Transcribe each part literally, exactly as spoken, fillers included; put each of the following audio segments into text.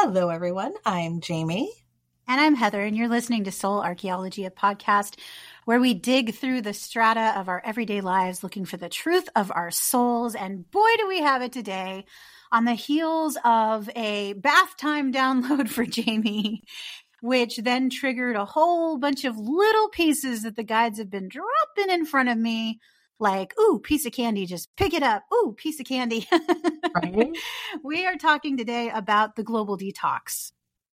Hello, everyone. I'm Jamie. And I'm Heather, and you're listening to Soul Archaeology, a podcast where we dig through the strata of our everyday lives looking for the truth of our souls. And boy, do we have it today on the heels of a bath time download for Jamie, which then triggered a whole bunch of little pieces that the guides have been dropping in front of me. Like, ooh, piece of candy, just pick it up. Ooh, piece of candy. Right? We are talking today about the global detox.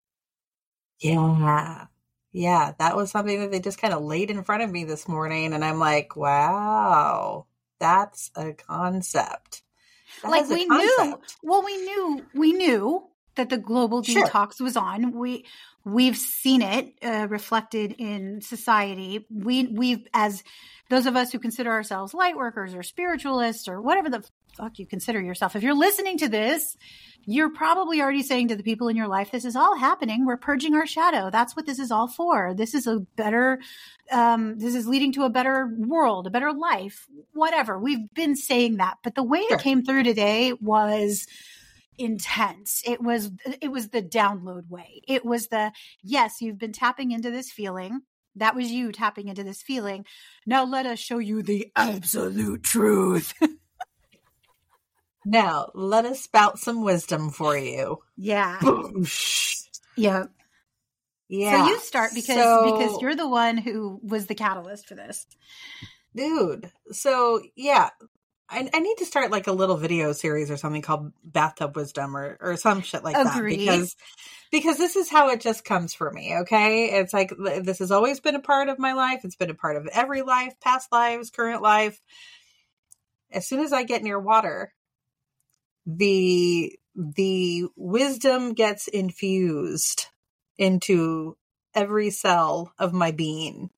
Yeah. Yeah. That was something that they just kind of laid in front of me this morning. And I'm like, wow, that's a concept. That like we concept. knew, well, we knew, we knew that the global Sure. detox was on. We, we've seen it uh, reflected in society. We, we've, as those of us who consider ourselves light workers or spiritualists or whatever the fuck you consider yourself, if you're listening to this, you're probably already saying to the people in your life, this is all happening. We're purging our shadow. That's what this is all for. This is a better, um, this is leading to a better world, a better life, whatever. We've been saying that, but the way Sure. it came through today was intense. It was, it was the download way. It was the, yes, you've been tapping into this feeling. That was you tapping into this feeling. Now let us show you the absolute truth. Now, let us spout some wisdom for you. Yeah. Boosh. Yeah. Yeah. So you start because So, because you're the one who was the catalyst for this. dude. So, yeah. I, I need to start like a little video series or something called Bathtub Wisdom or, or some shit like Agreed. that. Because because this is how it just comes for me, okay? It's like this has always been a part of my life. It's been a part of every life, past lives, current life. As soon as I get near water, the the wisdom gets infused into every cell of my being.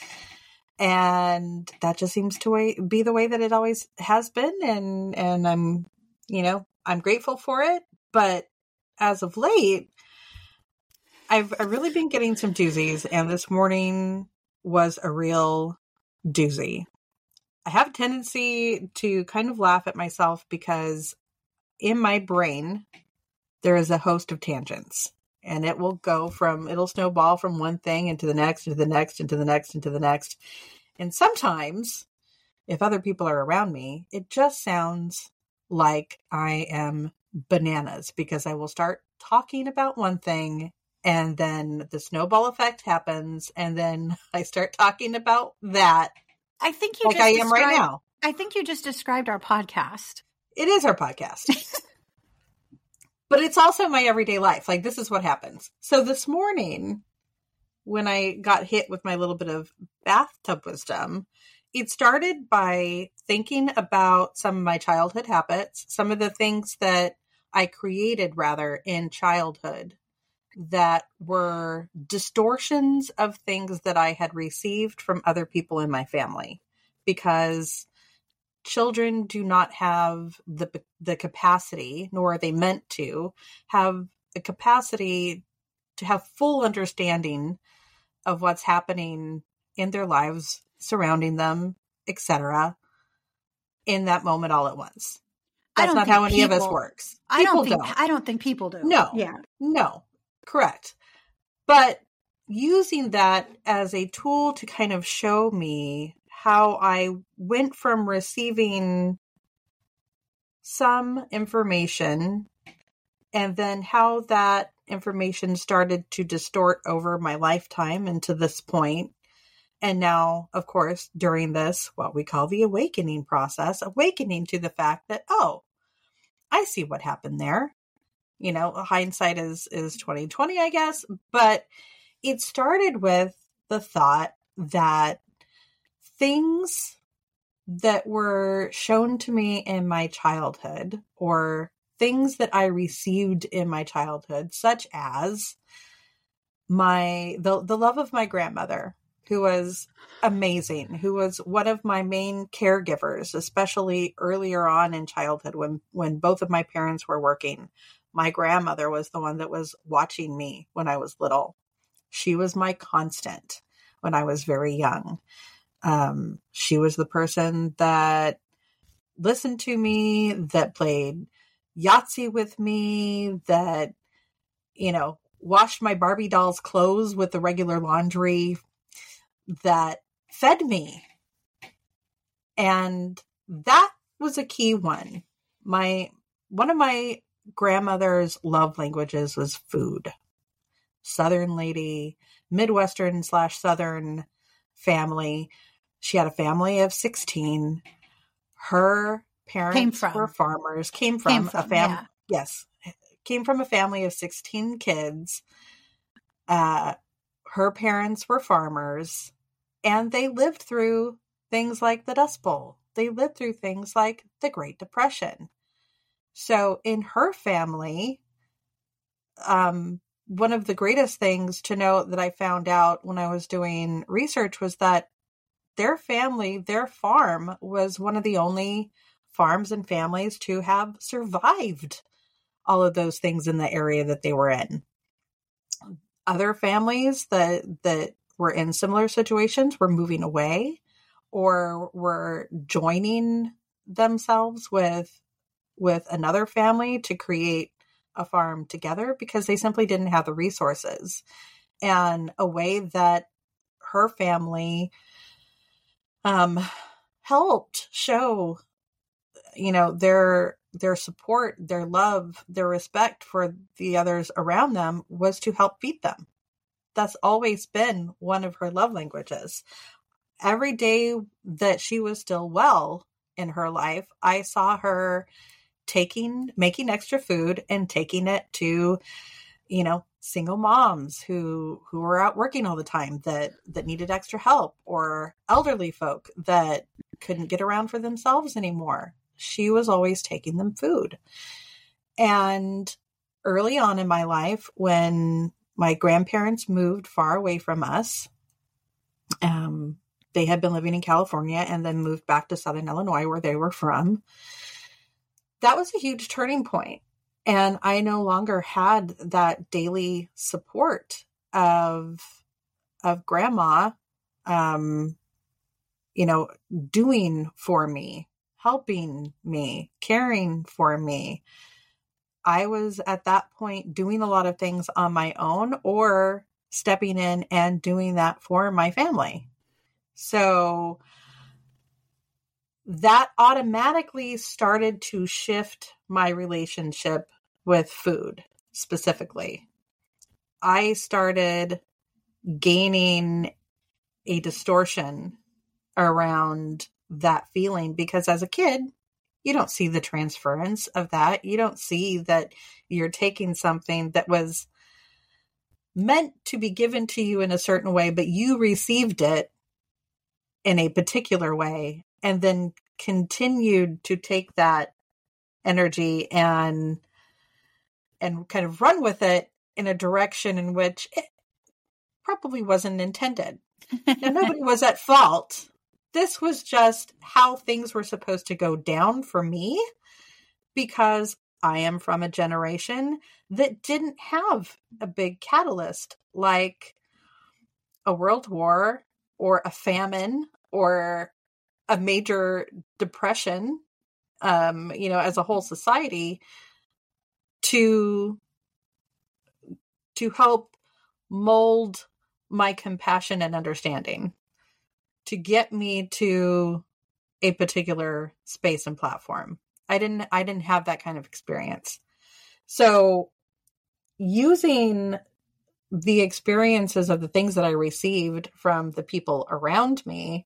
And that just seems to way, be the way that it always has been. And, and I'm, you know, I'm grateful for it. But as of late, I've, I've really been getting some doozies. And this morning was a real doozy. I have a tendency to kind of laugh at myself because in my brain, there is a host of tangents. And it will go from, it'll snowball from one thing into the next, into the next, into the next, into the next. And sometimes, if other people are around me, it just sounds like I am bananas because I will start talking about one thing and then the snowball effect happens. And then I start talking about that. I think you like just I am right now. I think you just described our podcast. It is our podcast. But it's also my everyday life. Like, this is what happens. So this morning, when I got hit with my little bit of bathtub wisdom, it started by thinking about some of my childhood habits, some of the things that I created, rather, in childhood that were distortions of things that I had received from other people in my family. Because children do not have the the capacity, nor are they meant to, have the capacity to have full understanding of what's happening in their lives, surrounding them, et cetera, in that moment all at once. That's not how any people, of us works. People I don't think don't. I don't think people do. No. Yeah. No. Correct. But using that as a tool to kind of show me how I went from receiving some information and then how that information started to distort over my lifetime and to this point. And now, of course, during this, what we call the awakening process, awakening to the fact that, oh, I see what happened there. You know, hindsight is, is twenty twenty, I guess. But it started with the thought that things that were shown to me in my childhood or things that I received in my childhood, such as my the, the love of my grandmother, who was amazing, who was one of my main caregivers, especially earlier on in childhood when, when both of my parents were working. My grandmother was the one that was watching me when I was little. She was my constant when I was very young. Um, she was the person that listened to me, that played Yahtzee with me, that you know, washed my Barbie doll's clothes with the regular laundry that fed me. And that was a key one. My, one of my grandmother's love languages was food. Southern lady, Midwestern slash Southern family. She had a family of sixteen. Her parents were farmers, came from, came from a family. Yeah. Yes. Came from a family of sixteen kids. Uh, her parents were farmers, and they lived through things like the Dust Bowl. They lived through things like the Great Depression. So in her family, um, one of the greatest things to know that I found out when I was doing research was that their family, their farm, was one of the only farms and families to have survived all of those things in the area that they were in. Other families that that were in similar situations were moving away or were joining themselves with with another family to create a farm together because they simply didn't have the resources. And a way that her family um, helped show, you know, their their support, their love, their respect for the others around them was to help feed them. That's always been one of her love languages. Every day that she was still well in her life, I saw her taking, making extra food and taking it to, you know, single moms who, who were out working all the time that, that needed extra help, or elderly folk that couldn't get around for themselves anymore. She was always taking them food. And early on in my life, when my grandparents moved far away from us, um, they had been living in California and then moved back to Southern Illinois where they were from. That was a huge turning point. And I no longer had that daily support of, of grandma, um, you know, doing for me, helping me, caring for me. I was at that point doing a lot of things on my own or stepping in and doing that for my family. So that automatically started to shift my relationship with food specifically. I started gaining a distortion around that feeling because as a kid, you don't see the transference of that. You don't see that you're taking something that was meant to be given to you in a certain way, but you received it in a particular way and then continued to take that energy and and kind of run with it in a direction in which it probably wasn't intended. Now, nobody was at fault. This was just how things were supposed to go down for me because I am from a generation that didn't have a big catalyst like a world war or a famine or a major depression, um, you know, as a whole society to, to help mold my compassion and understanding, to get me to a particular space and platform. I didn't, I didn't have that kind of experience. So using the experiences of the things that I received from the people around me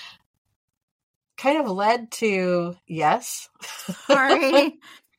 kind of led to, yes. Sorry.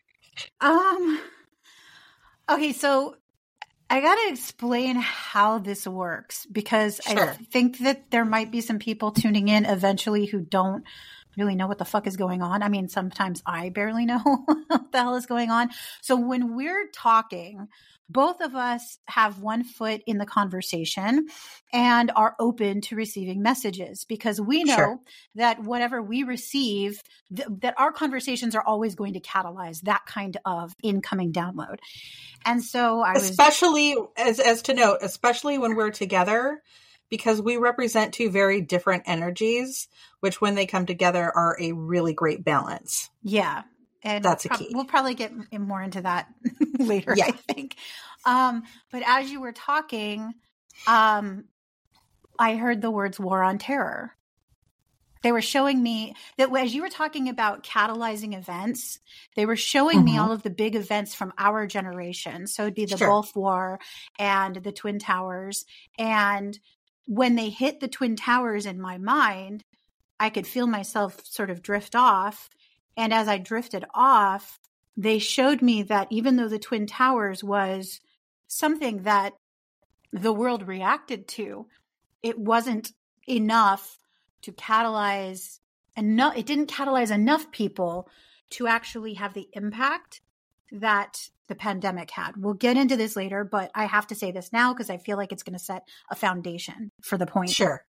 um, okay. So I got to explain how this works because sure. I think that there might be some people tuning in eventually who don't really know what the fuck is going on. I mean, sometimes I barely know what the hell is going on. So when we're talking, both of us have one foot in the conversation and are open to receiving messages because we know sure. that whatever we receive, th- that our conversations are always going to catalyze that kind of incoming download. And so I was especially as, as to note, especially when we're together, because we represent two very different energies, which when they come together are a really great balance. Yeah. And that's a pro- key. We'll probably get more into that later, yeah. I think. Um, but as you were talking, um, I heard the words war on terror. They were showing me that as you were talking about catalyzing events, they were showing mm-hmm. me all of the big events from our generation. So it'd be the sure. Gulf War and the Twin Towers. And when they hit the Twin Towers in my mind, I could feel myself sort of drift off. And as I drifted off, they showed me that even though the Twin Towers was something that the world reacted to, it wasn't enough to catalyze enough. It didn't catalyze enough people to actually have the impact that the pandemic had. We'll get into this later, but I have to say this now because I feel like it's going to set a foundation for the point. Sure.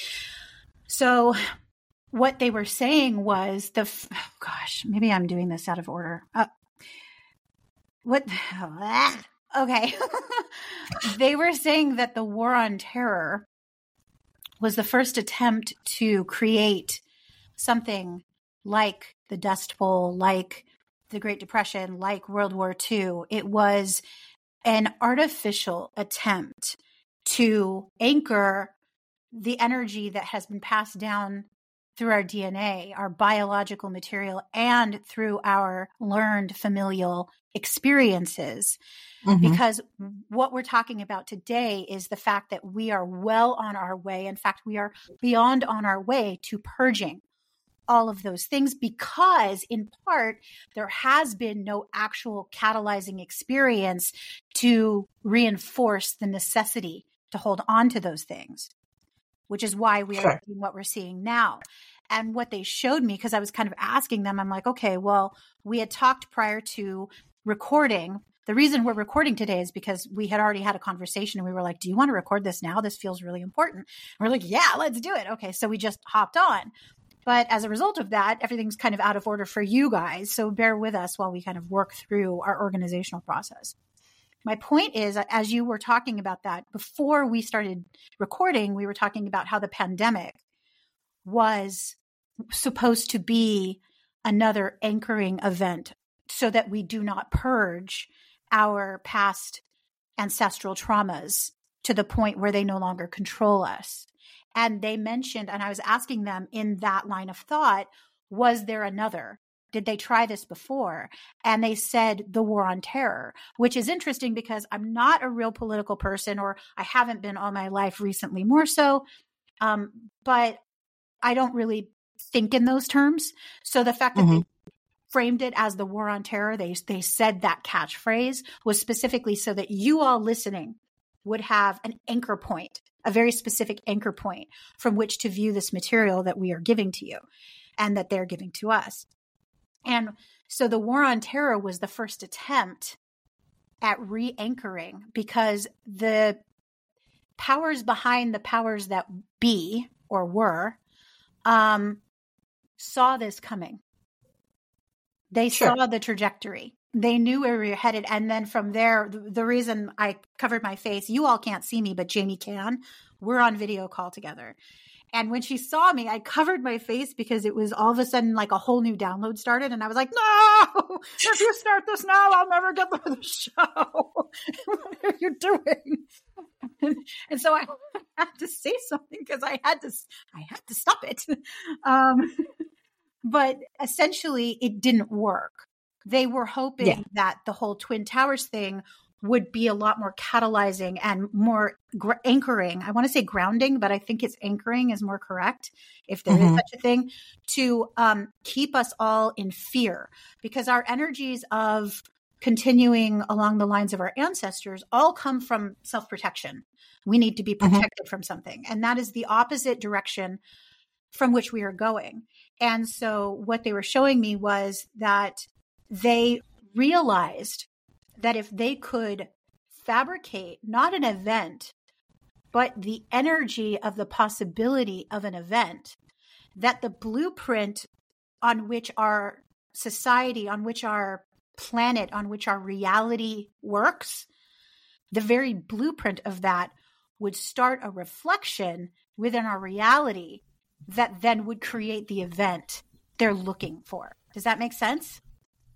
So what they were saying was the, oh gosh, maybe I'm doing this out of order. Uh, what? Oh, okay. They were saying that the war on terror was the first attempt to create something like the Dust Bowl, like the Great Depression, like World War Two. It was an artificial attempt to anchor the energy that has been passed down through our D N A, our biological material, and through our learned familial experiences. Mm-hmm. Because what we're talking about today is the fact that we are well on our way. In fact, we are beyond on our way to purging all of those things because, in part, there has been no actual catalyzing experience to reinforce the necessity to hold on to those things, which is why we are seeing what we're seeing now. And what they showed me, because I was kind of asking them, I'm like, okay, well, we had talked prior to recording. The reason we're recording today is because we had already had a conversation and we were like, do you want to record this now? This feels really important. And we're like, yeah, let's do it. Okay. So we just hopped on. But as a result of that, everything's kind of out of order for you guys. So bear with us while we kind of work through our organizational process. My point is, as you were talking about that, before we started recording, we were talking about how the pandemic was supposed to be another anchoring event so that we do not purge our past ancestral traumas to the point where they no longer control us. And they mentioned, and I was asking them in that line of thought, was there another? Did they try this before? And they said the war on terror, which is interesting because I'm not a real political person, or I haven't been all my life, recently more so. Um, but I don't really think in those terms. So the fact that mm-hmm. they framed it as the war on terror, they they said that catchphrase was specifically so that you all listening would have an anchor point, a very specific anchor point from which to view this material that we are giving to you and that they're giving to us. And so the war on terror was the first attempt at re-anchoring, because the powers behind the powers that be or were um, saw this coming. They sure. saw the trajectory. They knew where we were headed. And then from there, the, the reason I covered my face, you all can't see me, but Jamie can. We're on video call together. And when she saw me, I covered my face because it was all of a sudden like a whole new download started. And I was like, no, if you start this now, I'll never get through the show. What are you doing? And, and so I had to say something because I had to, I had to stop it. Um, but essentially it didn't work. They were hoping yeah. that the whole Twin Towers thing would be a lot more catalyzing and more gr- anchoring. I want to say grounding, but I think it's anchoring is more correct, if there mm-hmm. is such a thing, to um, keep us all in fear, because our energies of continuing along the lines of our ancestors all come from self-protection. We need to be protected mm-hmm. from something. And that is the opposite direction from which we are going. And so what they were showing me was that they realized that if they could fabricate not an event, but the energy of the possibility of an event, that the blueprint on which our society, on which our planet, on which our reality works, the very blueprint of that would start a reflection within our reality that then would create the event they're looking for. Does that make sense?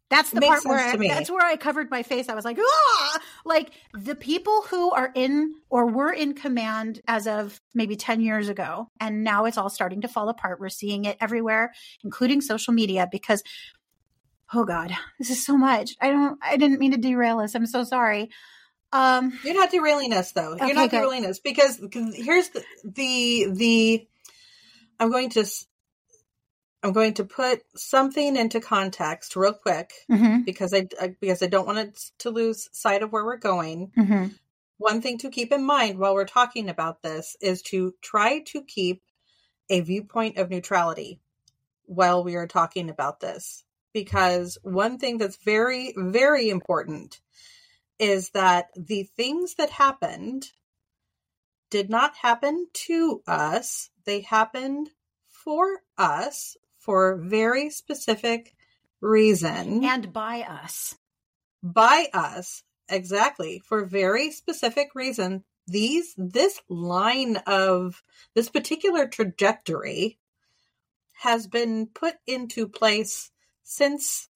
That's the Makes part where sense I, to me. that's where I covered my face. I was like, ah, like the people who are in or were in command as of maybe ten years ago. And now it's all starting to fall apart. We're seeing it everywhere, including social media, because, oh God, this is so much. I don't, I didn't mean to derail us. I'm so sorry. Um, You're not derailing us though. You're okay, not good. derailing us because, because here's the, the, the, I'm going to, I'm going to put something into context real quick Mm-hmm. because I, I because I don't want it to lose sight of where we're going. Mm-hmm. One thing to keep in mind while we're talking about this is to try to keep a viewpoint of neutrality while we are talking about this. Because one thing that's very, very important is that the things that happened did not happen to us. They happened for us for a very specific reason. And by us. By us. Exactly. For very specific reason. These, this line of this particular trajectory has been put into place since,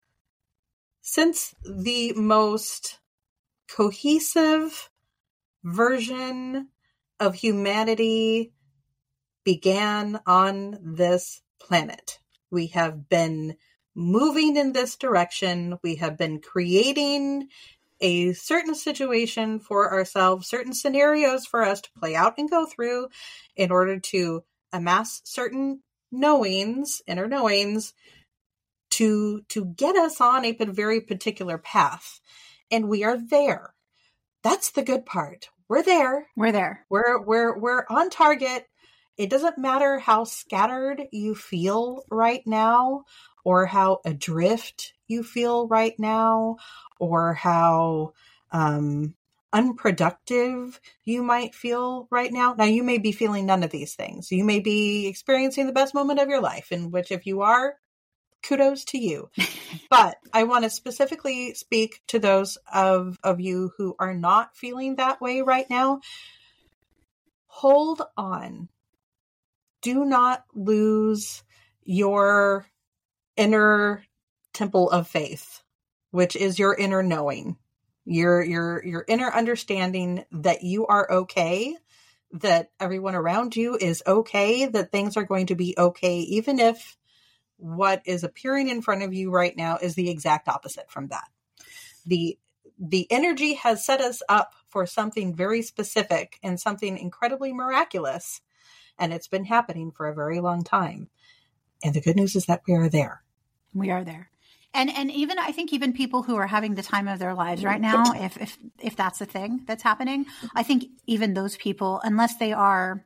since the most cohesive version of humanity began on this planet. We have been moving in this direction. We have been creating a certain situation for ourselves, certain scenarios for us to play out and go through in order to amass certain knowings, inner knowings, to, to get us on a very particular path. And we are there. That's the good part. We're there. We're there. We're, we're, we're on target. It doesn't matter how scattered you feel right now, or how adrift you feel right now, or how um, unproductive you might feel right now. Now, you may be feeling none of these things. You may be experiencing the best moment of your life, in which if you are, kudos to you. But I want to specifically speak to those of, of you who are not feeling that way right now. Hold on. Do not lose your inner temple of faith, which is your inner knowing, your, your, your inner understanding that you are okay, that everyone around you is okay, that things are going to be okay, even if what is appearing in front of you right now is the exact opposite from that. The, the energy has set us up for something very specific and something incredibly miraculous. And it's been happening for a very long time. And the good news is that we are there. We are there. And and even I think even people who are having the time of their lives right now, if if if that's the thing that's happening, I think even those people, unless they are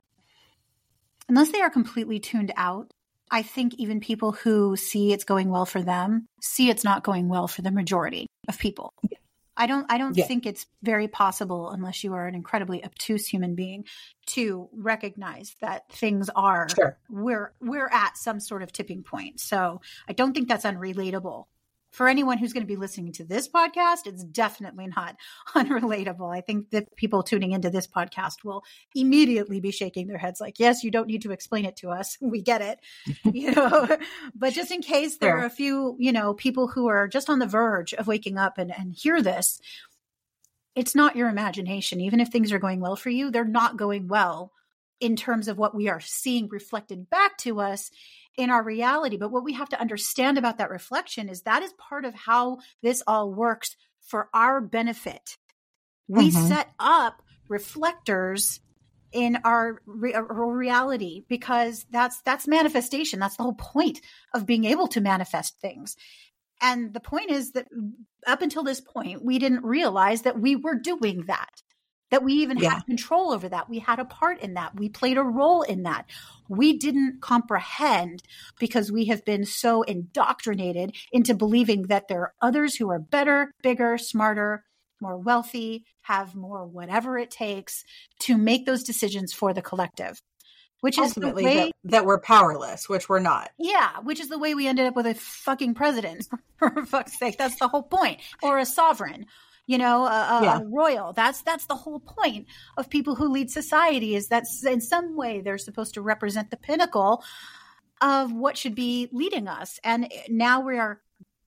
unless they are completely tuned out, I think even people who see it's going well for them, see it's not going well for the majority of people. Yeah. I don't I don't yeah. think it's very possible, unless you are an incredibly obtuse human being, to recognize that things are Sure. we're we're at some sort of tipping point. So I don't think that's unrelatable. For anyone who's going to be listening to this podcast, it's definitely not unrelatable. I think that people tuning into this podcast will immediately be shaking their heads like, yes, you don't need to explain it to us. We get it. You know, but just in case there Sure. are a few, you know, people who are just on the verge of waking up and, and hear this, it's not your imagination. Even if things are going well for you, they're not going well in terms of what we are seeing reflected back to us in our reality. But what we have to understand about that reflection is that is part of how this all works for our benefit. We Mhm. set up reflectors in our, re- our reality because that's that's manifestation. That's the whole point of being able to manifest things. And the point is that up until this point, we didn't realize that we were doing that. That we even Yeah. had control over that. We had a part in that. We played a role in that. We didn't comprehend because we have been so indoctrinated into believing that there are others who are better, bigger, smarter, more wealthy, have more whatever it takes to make those decisions for the collective. Which is the Ultimately, way, that, that we're powerless, which we're not. yeah, which is the way we ended up with a fucking president, for fuck's sake. That's the whole point. Or a sovereign. You know, a, a, Yeah. a royal. That's that's the whole point of people who lead society, is that in some way they're supposed to represent the pinnacle of what should be leading us. And now we are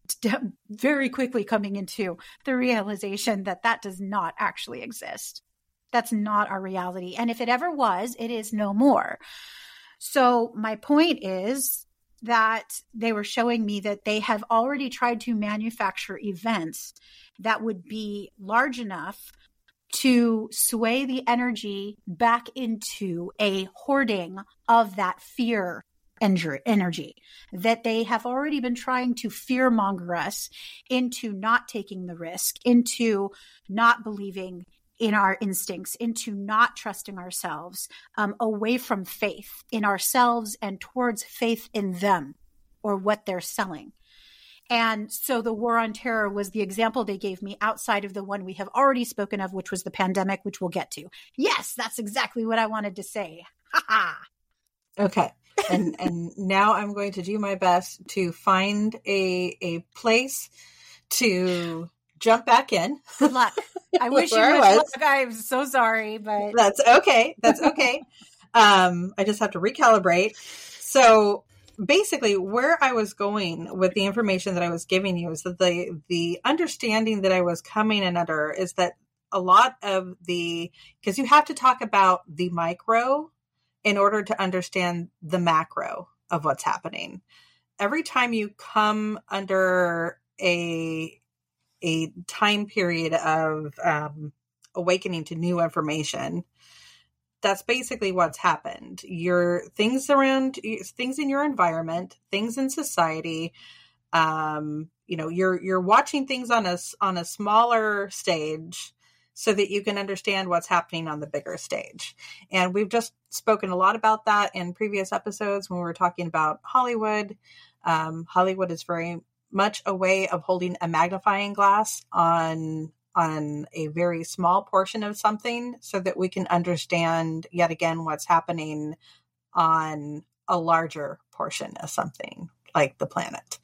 very quickly coming into the realization that that does not actually exist. That's not our reality. And if it ever was, it is no more. So my point is that they were showing me that they have already tried to manufacture events that would be large enough to sway the energy back into a hoarding of that fear energy, that they have already been trying to fear monger us into not taking the risk, into not believing in our instincts, into not trusting ourselves, um, away from faith in ourselves and towards faith in them or what they're selling. And so the war on terror was the example they gave me outside of the one we have already spoken of, which was the pandemic, which we'll get to. Yes, that's exactly what I wanted to say. Ha ha. Okay. and and now I'm going to do my best to find a a place to jump back in. Good luck. I wish you much luck. I'm so sorry, but that's okay. That's okay. um, I just have to recalibrate. So basically, where I was going with the information that I was giving you is that the the understanding that I was coming in under is that a lot of the, because you have to talk about the micro in order to understand the macro of what's happening. Every time you come under a a time period of um, awakening to new information, that's basically what's happened. Your things around, things in your environment, things in society. Um, you know, you're you're watching things on a on a smaller stage, so that you can understand what's happening on the bigger stage. And we've just spoken a lot about that in previous episodes when we were talking about Hollywood. Um, Hollywood is very much a way of holding a magnifying glass on, on a very small portion of something so that we can understand yet again what's happening on a larger portion of something like the planet.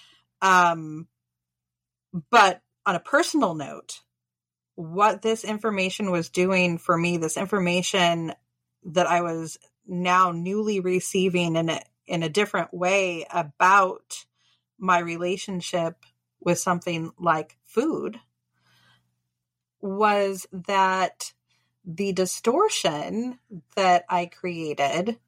Um, but on a personal note, what this information was doing for me, this information that I was now newly receiving in a, in a different way about my relationship with something like food, was that the distortion that I created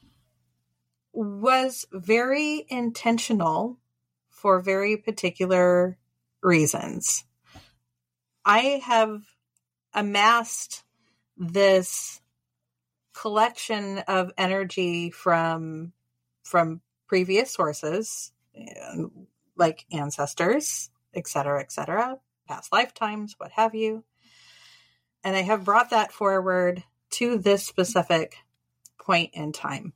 was very intentional for very particular reasons. I have amassed this collection of energy from from previous sources, like ancestors, et cetera, et cetera, past lifetimes, what have you. And I have brought that forward to this specific point in time.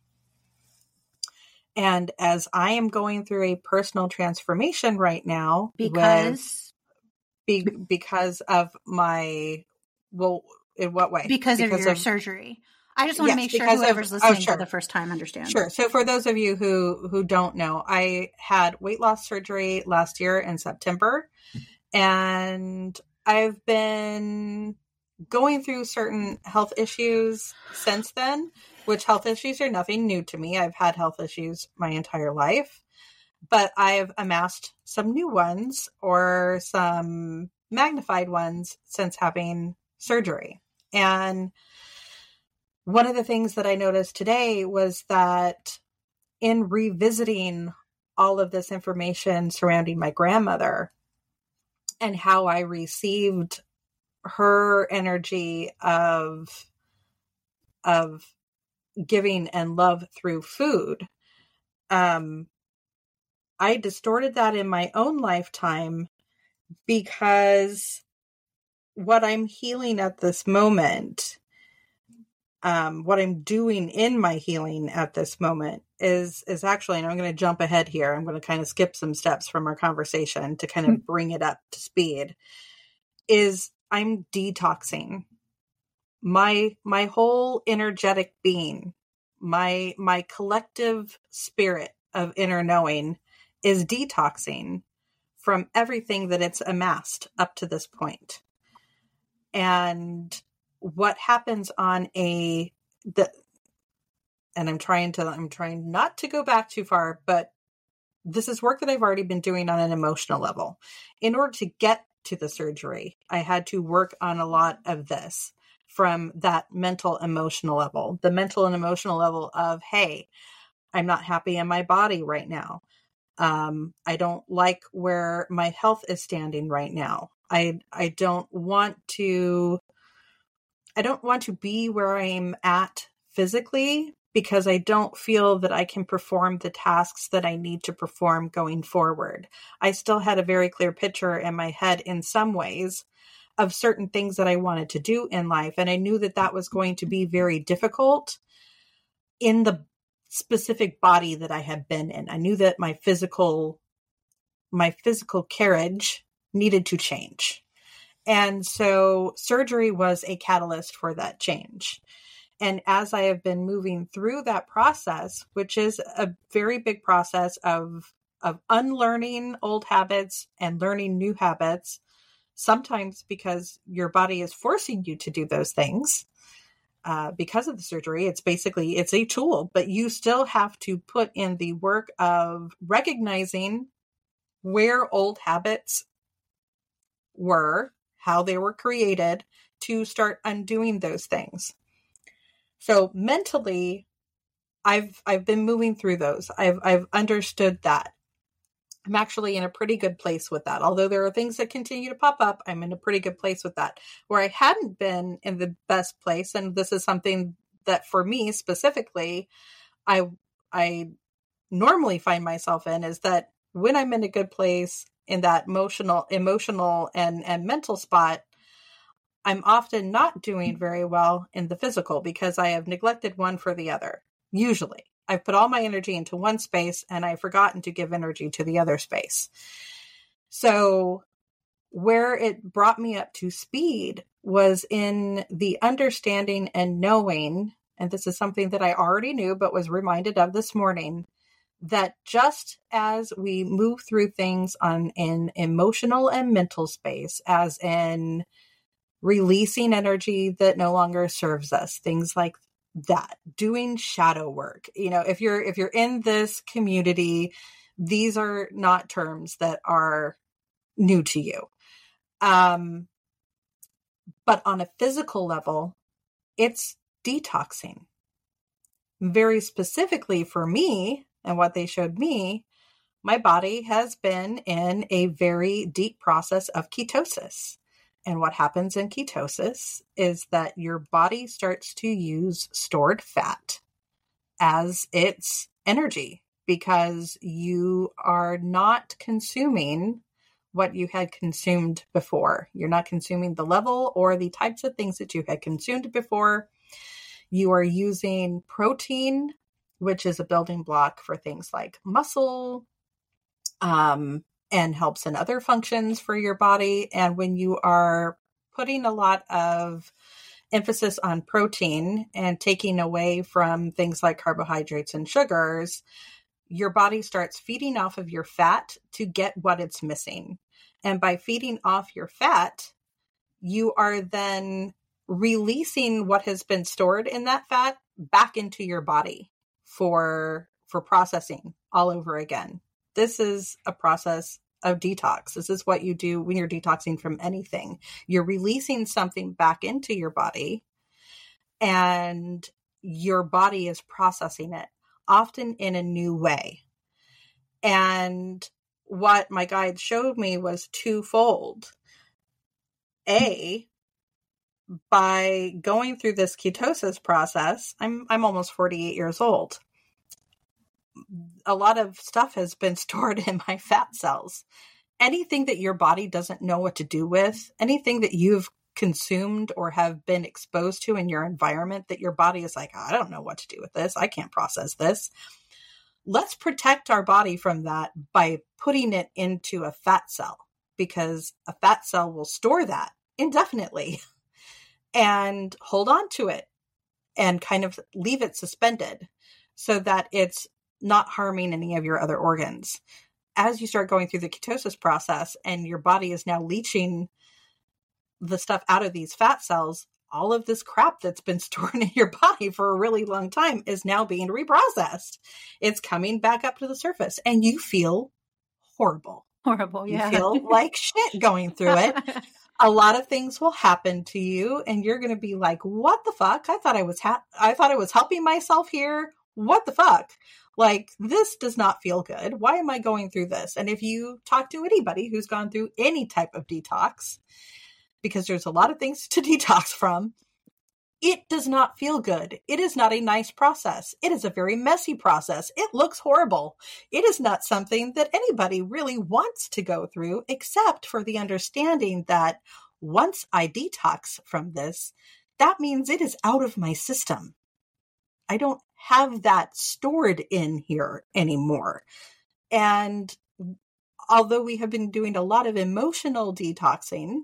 And as I am going through a personal transformation right now, because be, because of my, well, in what way? Because, because of your of, surgery. I just want yes, to make sure whoever's of, listening oh, sure. for the first time understands. Sure. So for those of you who, who don't know, I had weight loss surgery last year in September, and I've been going through certain health issues since then, which health issues are nothing new to me. I've had health issues my entire life, but I've amassed some new ones or some magnified ones since having surgery. And one of the things that I noticed today was that in revisiting all of this information surrounding my grandmother and how I received her energy of, of giving and love through food, um, I distorted that in my own lifetime because what I'm healing at this moment, um, what I'm doing in my healing at this moment is, is actually, and I'm going to jump ahead here. I'm going to kind of skip some steps from our conversation to kind of bring it up to speed, is I'm detoxing my, my whole energetic being, my, my collective spirit of inner knowing is detoxing from everything that it's amassed up to this point. And what happens on a, the, and I'm trying to, I'm trying not to go back too far, but this is work that I've already been doing on an emotional level. In order to get to the surgery, I had to work on a lot of this from that mental, emotional level, the mental and emotional level of, hey, I'm not happy in my body right now. Um, I don't like where my health is standing right now. I, I don't want to, I don't want to be where I'm at physically, because I don't feel that I can perform the tasks that I need to perform going forward. I still had a very clear picture in my head in some ways of certain things that I wanted to do in life. And I knew that that was going to be very difficult in the specific body that I had been in. I knew that my physical, my physical carriage needed to change. And so surgery was a catalyst for that change. And as I have been moving through that process, which is a very big process of, of unlearning old habits and learning new habits, sometimes because your body is forcing you to do those things uh, because of the surgery, it's basically, it's a tool, but you still have to put in the work of recognizing where old habits were, how they were created, to start undoing those things. So mentally, I've I've been moving through those. I've I've understood that. I'm actually in a pretty good place with that. Although there are things that continue to pop up, I'm in a pretty good place with that. Where I hadn't been in the best place, and this is something that for me specifically, I I normally find myself in, is that when I'm in a good place in that emotional, emotional and, and mental spot, I'm often not doing very well in the physical because I have neglected one for the other. Usually I've put all my energy into one space and I've forgotten to give energy to the other space. So where it brought me up to speed was in the understanding and knowing, and this is something that I already knew, but was reminded of this morning, that just as we move through things on an emotional and mental space, as in releasing energy that no longer serves us, things like that, doing shadow work. You know, if you're, if you're in this community, these are not terms that are new to you. Um, but on a physical level, it's detoxing. Very specifically for me and what they showed me, my body has been in a very deep process of ketosis. And what happens in ketosis is that your body starts to use stored fat as its energy because you are not consuming what you had consumed before. You're not consuming the level or the types of things that you had consumed before. You are using protein, which is a building block for things like muscle, um, and helps in other functions for your body. And when you are putting a lot of emphasis on protein and taking away from things like carbohydrates and sugars, your body starts feeding off of your fat to get what it's missing. And by feeding off your fat, you are then releasing what has been stored in that fat back into your body for, for processing all over again. This is a process of detox. This is what you do when you're detoxing from anything. You're releasing something back into your body and your body is processing it, often in a new way. And what my guide showed me was twofold. A, by going through this ketosis process, I'm I'm almost forty-eight years old. A lot of stuff has been stored in my fat cells. Anything that your body doesn't know what to do with, anything that you've consumed or have been exposed to in your environment that your body is like, I don't know what to do with this. I can't process this. Let's protect our body from that by putting it into a fat cell, because a fat cell will store that indefinitely and hold on to it and kind of leave it suspended so that it's not harming any of your other organs. As you start going through the ketosis process and your body is now leaching the stuff out of these fat cells, all of this crap that's been stored in your body for a really long time is now being reprocessed. It's coming back up to the surface and you feel horrible. Horrible, yeah. You feel like shit going through it. A lot of things will happen to you and you're going to be like, what the fuck? I thought I was, ha- I thought I was helping myself here. What the fuck? Like, this does not feel good. Why am I going through this? And if you talk to anybody who's gone through any type of detox, because there's a lot of things to detox from, it does not feel good. It is not a nice process. It is a very messy process. It looks horrible. It is not something that anybody really wants to go through, except for the understanding that once I detox from this, that means it is out of my system. I don't have that stored in here anymore. And although we have been doing a lot of emotional detoxing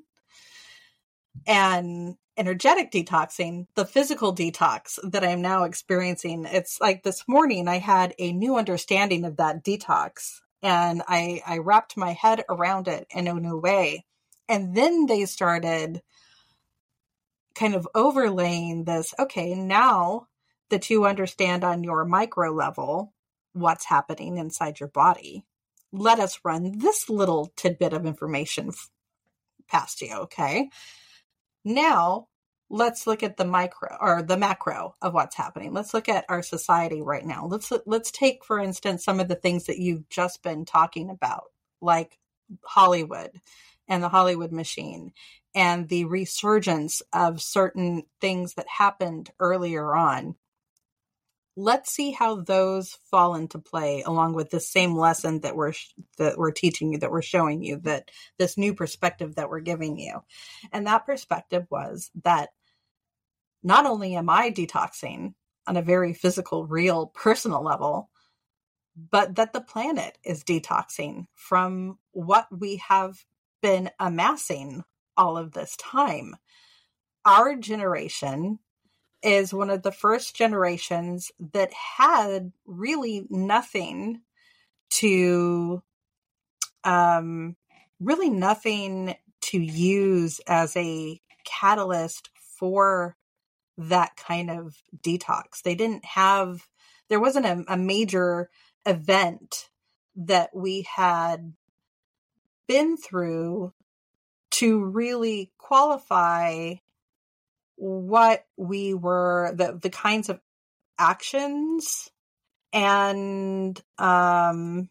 and energetic detoxing, the physical detox that I'm now experiencing, it's like this morning I had a new understanding of that detox and I, I wrapped my head around it in a new way. And then they started kind of overlaying this, okay, now that you understand on your micro level what's happening inside your body, let us run this little tidbit of information f- past you, okay? Now, let's look at the micro or the macro of what's happening. Let's look at our society right now. Let's let's take, for instance, some of the things that you've just been talking about, like Hollywood and the Hollywood machine and the resurgence of certain things that happened earlier on. Let's see how those fall into play along with this same lesson that we're that we're teaching you, that we're showing you, that this new perspective that we're giving you. And that perspective was that not only am I detoxing on a very physical, real, personal level, but that the planet is detoxing from what we have been amassing all of this time. Our generation is one of the first generations that had really nothing to, um, really nothing to use as a catalyst for that kind of detox. They didn't have, there wasn't a, a major event that we had been through to really qualify what we were, the, the kinds of actions and, um,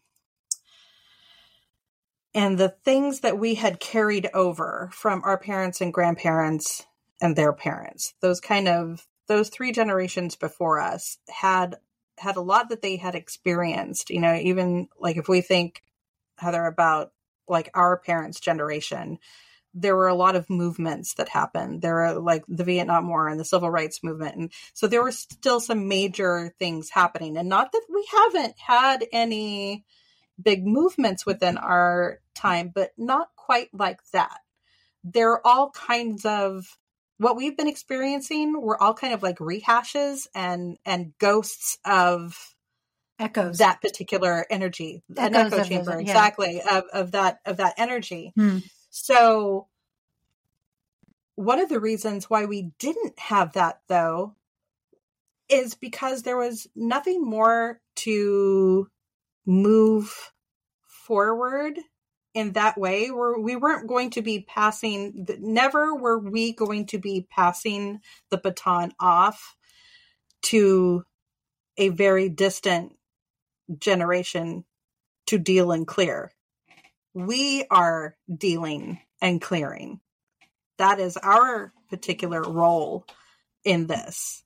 and the things that we had carried over from our parents and grandparents and their parents. Those kind of, those three generations before us had, had a lot that they had experienced, you know, even like if we think, Heather, about like our parents' generation, there were a lot of movements that happened. There were like the Vietnam War and the Civil Rights Movement. And so there were still some major things happening. And not that we haven't had any big movements within our time, but not quite like that. There are all kinds of, what we've been experiencing were all kind of like rehashes and, and ghosts of echoes, that particular energy, echoes an echo of chamber, those, yeah. exactly, of, of that, of that energy. Hmm. So one of the reasons why we didn't have that, though, is because there was nothing more to move forward in that way, where we weren't going to be passing, never were we going to be passing the baton off to a very distant generation to deal and clear. We are dealing and clearing. That is our particular role in this.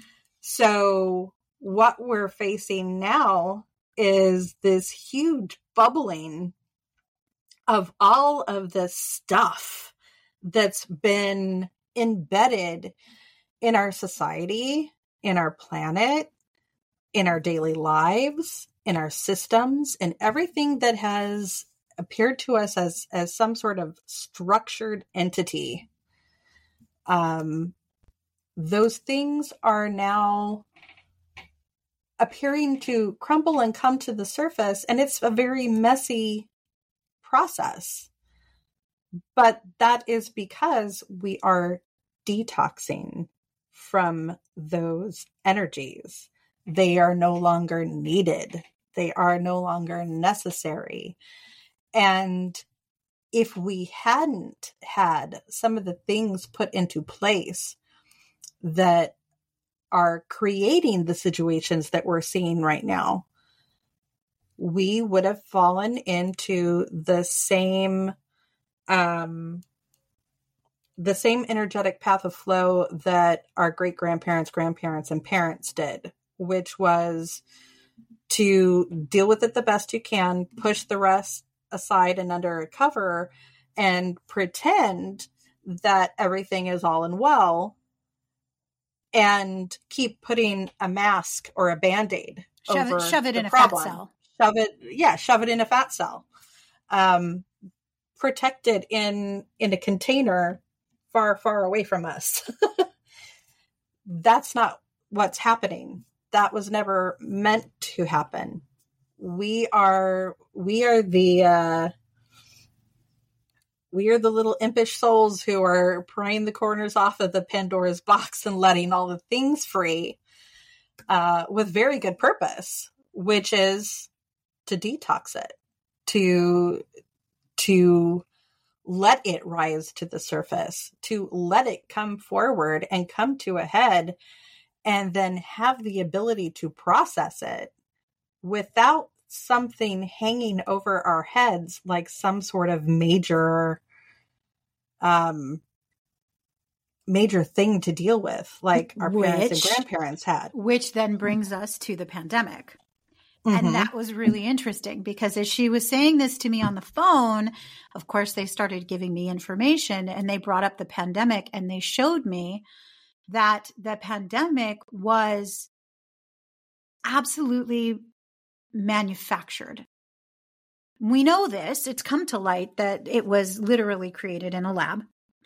So what we're facing now is this huge bubbling of all of this stuff that's been embedded in our society, in our planet, in our daily lives, in our systems, and everything that has appeared to us as, as some sort of structured entity. Um, those things are now appearing to crumble and come to the surface, and it's a very messy process. But that is because we are detoxing from those energies. They are no longer needed. They are no longer necessary. And if we hadn't had some of the things put into place that are creating the situations that we're seeing right now, we would have fallen into the same um, the same energetic path of flow that our great grandparents, grandparents, and parents did, which was to deal with it the best you can, push the rest aside and under a cover, and pretend that everything is all and well, and keep putting a mask or a Band-Aid Shove over it, shove it the in a problem. fat cell. Shove it, yeah, shove it in a fat cell. Um, protect it in in a container far, far away from us. That's not what's happening. That was never meant to happen. We are we are the uh, we are the little impish souls who are prying the corners off of the Pandora's box and letting all the things free, uh, with very good purpose, which is to detox it, to to let it rise to the surface, to let it come forward and come to a head, and then have the ability to process it without something hanging over our heads like some sort of major um major thing to deal with, like our Which, parents and grandparents had. Which then brings us to the pandemic. Mm-hmm. And that was really interesting because as she was saying this to me on the phone, of course, they started giving me information and they brought up the pandemic and they showed me that the pandemic was absolutely manufactured. We know this. It's come to light that it was literally created in a lab.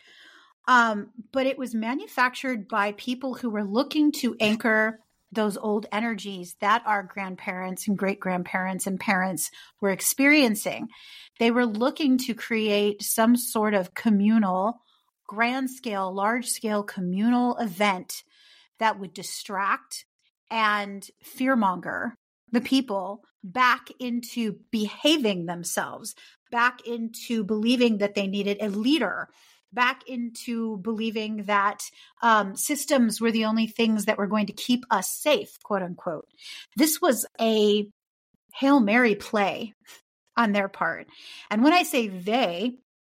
Um, but it was manufactured by people who were looking to anchor those old energies that our grandparents and great grandparents and parents were experiencing. They were looking to create some sort of communal, grand scale, large scale communal event that would distract and fearmonger the people back into behaving themselves, back into believing that they needed a leader, back into believing that um, systems were the only things that were going to keep us safe, quote unquote. This was a Hail Mary play on their part. And when I say they,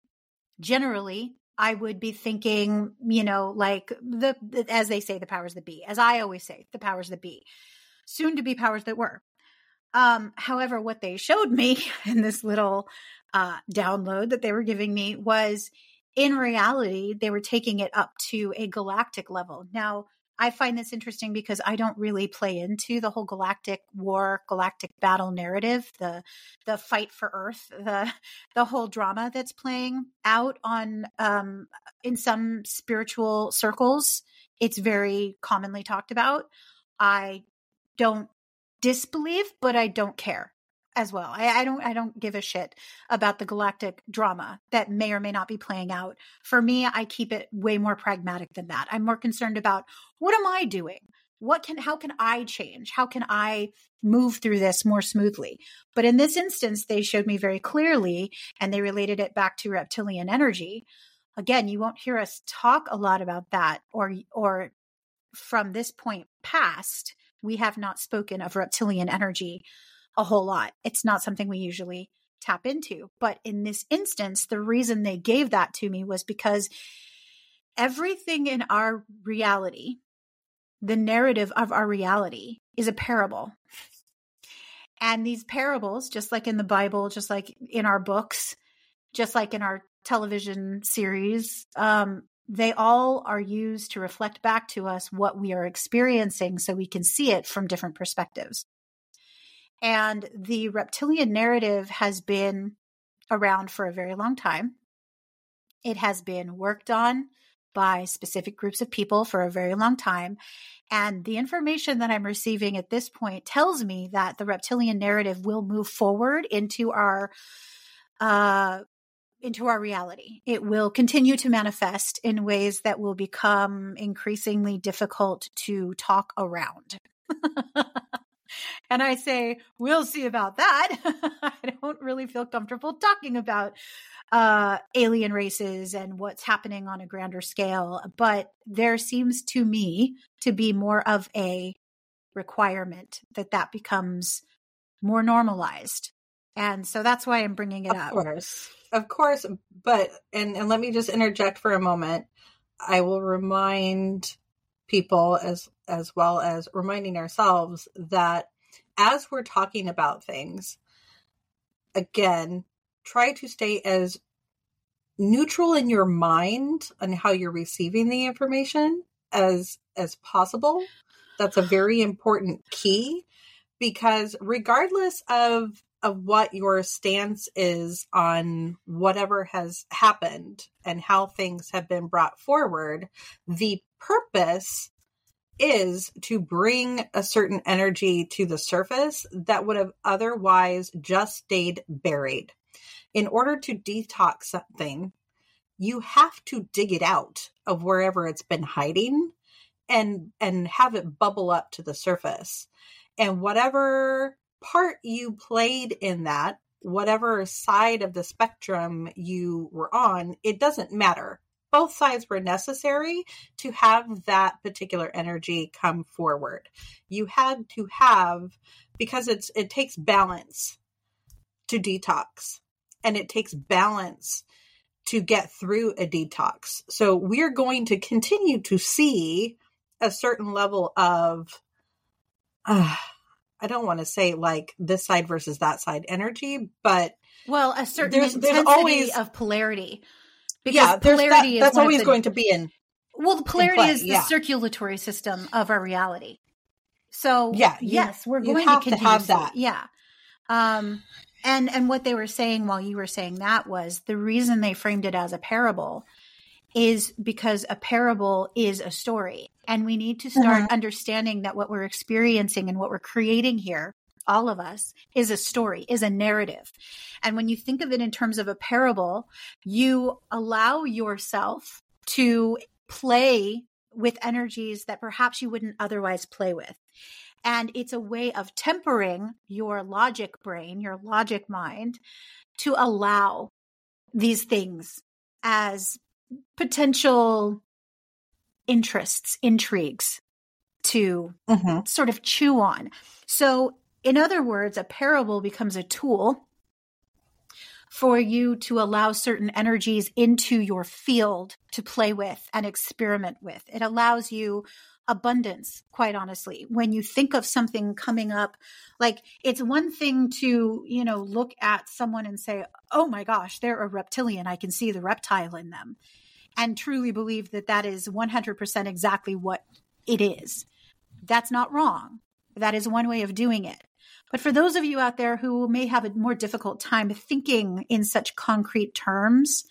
generally, I would be thinking, you know, like the, the as they say, the powers that be, as I always say, the powers that be, soon to be powers that were. Um, however, what they showed me in this little uh, download that they were giving me was, in reality, they were taking it up to a galactic level. Now, I find this interesting because I don't really play into the whole galactic war, galactic battle narrative, the the fight for Earth, the the whole drama that's playing out on um, in some spiritual circles. It's very commonly talked about. I don't disbelieve, but I don't care as well. I, I don't I don't give a shit about the galactic drama that may or may not be playing out. For me, I keep it way more pragmatic than that. I'm more concerned about, what am I doing? What can how can I change? How can I move through this more smoothly? But in this instance, they showed me very clearly, and they related it back to reptilian energy. Again, you won't hear us talk a lot about that, or or from this point past, we have not spoken of reptilian energy a whole lot. It's not something we usually tap into. But in this instance, the reason they gave that to me was because everything in our reality, the narrative of our reality, is a parable. And these parables, just like in the Bible, just like in our books, just like in our television series, um, they all are used to reflect back to us what we are experiencing so we can see it from different perspectives. And the reptilian narrative has been around for a very long time. It has been worked on by specific groups of people for a very long time. And the information that I'm receiving at this point tells me that the reptilian narrative will move forward into our, uh, into our reality. It will continue to manifest in ways that will become increasingly difficult to talk around. And I say, we'll see about that. I don't really feel comfortable talking about uh, alien races and what's happening on a grander scale. But there seems to me to be more of a requirement that that becomes more normalized. And so that's why I'm bringing it of up. Of course. Of course. But, and, and let me just interject for a moment. I will remind people as, as well as reminding ourselves that as we're talking about things, again, try to stay as neutral in your mind on how you're receiving the information as, as possible. That's a very important key, because regardless of, of what your stance is on whatever has happened and how things have been brought forward, the purpose is to bring a certain energy to the surface that would have otherwise just stayed buried. In order to detox something, you have to dig it out of wherever it's been hiding and, and have it bubble up to the surface. And whatever part you played in that, whatever side of the spectrum you were on, it doesn't matter. Both sides were necessary to have that particular energy come forward. You had to have, because it's it takes balance to detox, and it takes balance to get through a detox. So we're going to continue to see a certain level of, uh, I don't want to say like this side versus that side energy, but well, a certain there's, intensity there's always, of polarity. Because yeah, polarity that, that's always the, going to be in. Well, the polarity play, is the yeah. circulatory system of our reality. So yeah, you, yes, we're going to, to continue to have that. Yeah. Um, and, and what they were saying while you were saying that was the reason they framed it as a parable is because a parable is a story. And we need to start mm-hmm. understanding that what we're experiencing and what we're creating here, all of us, is a story, is a narrative. And when you think of it in terms of a parable, you allow yourself to play with energies that perhaps you wouldn't otherwise play with. And it's a way of tempering your logic brain, your logic mind, to allow these things as potential interests, intrigues to mm-hmm. sort of chew on. So in other words, a parable becomes a tool for you to allow certain energies into your field to play with and experiment with. It allows you abundance, quite honestly. When you think of something coming up, like it's one thing to, you know, look at someone and say, oh my gosh, they're a reptilian. I can see the reptile in them, and truly believe that that is one hundred percent exactly what it is. That's not wrong. That is one way of doing it. But for those of you out there who may have a more difficult time thinking in such concrete terms,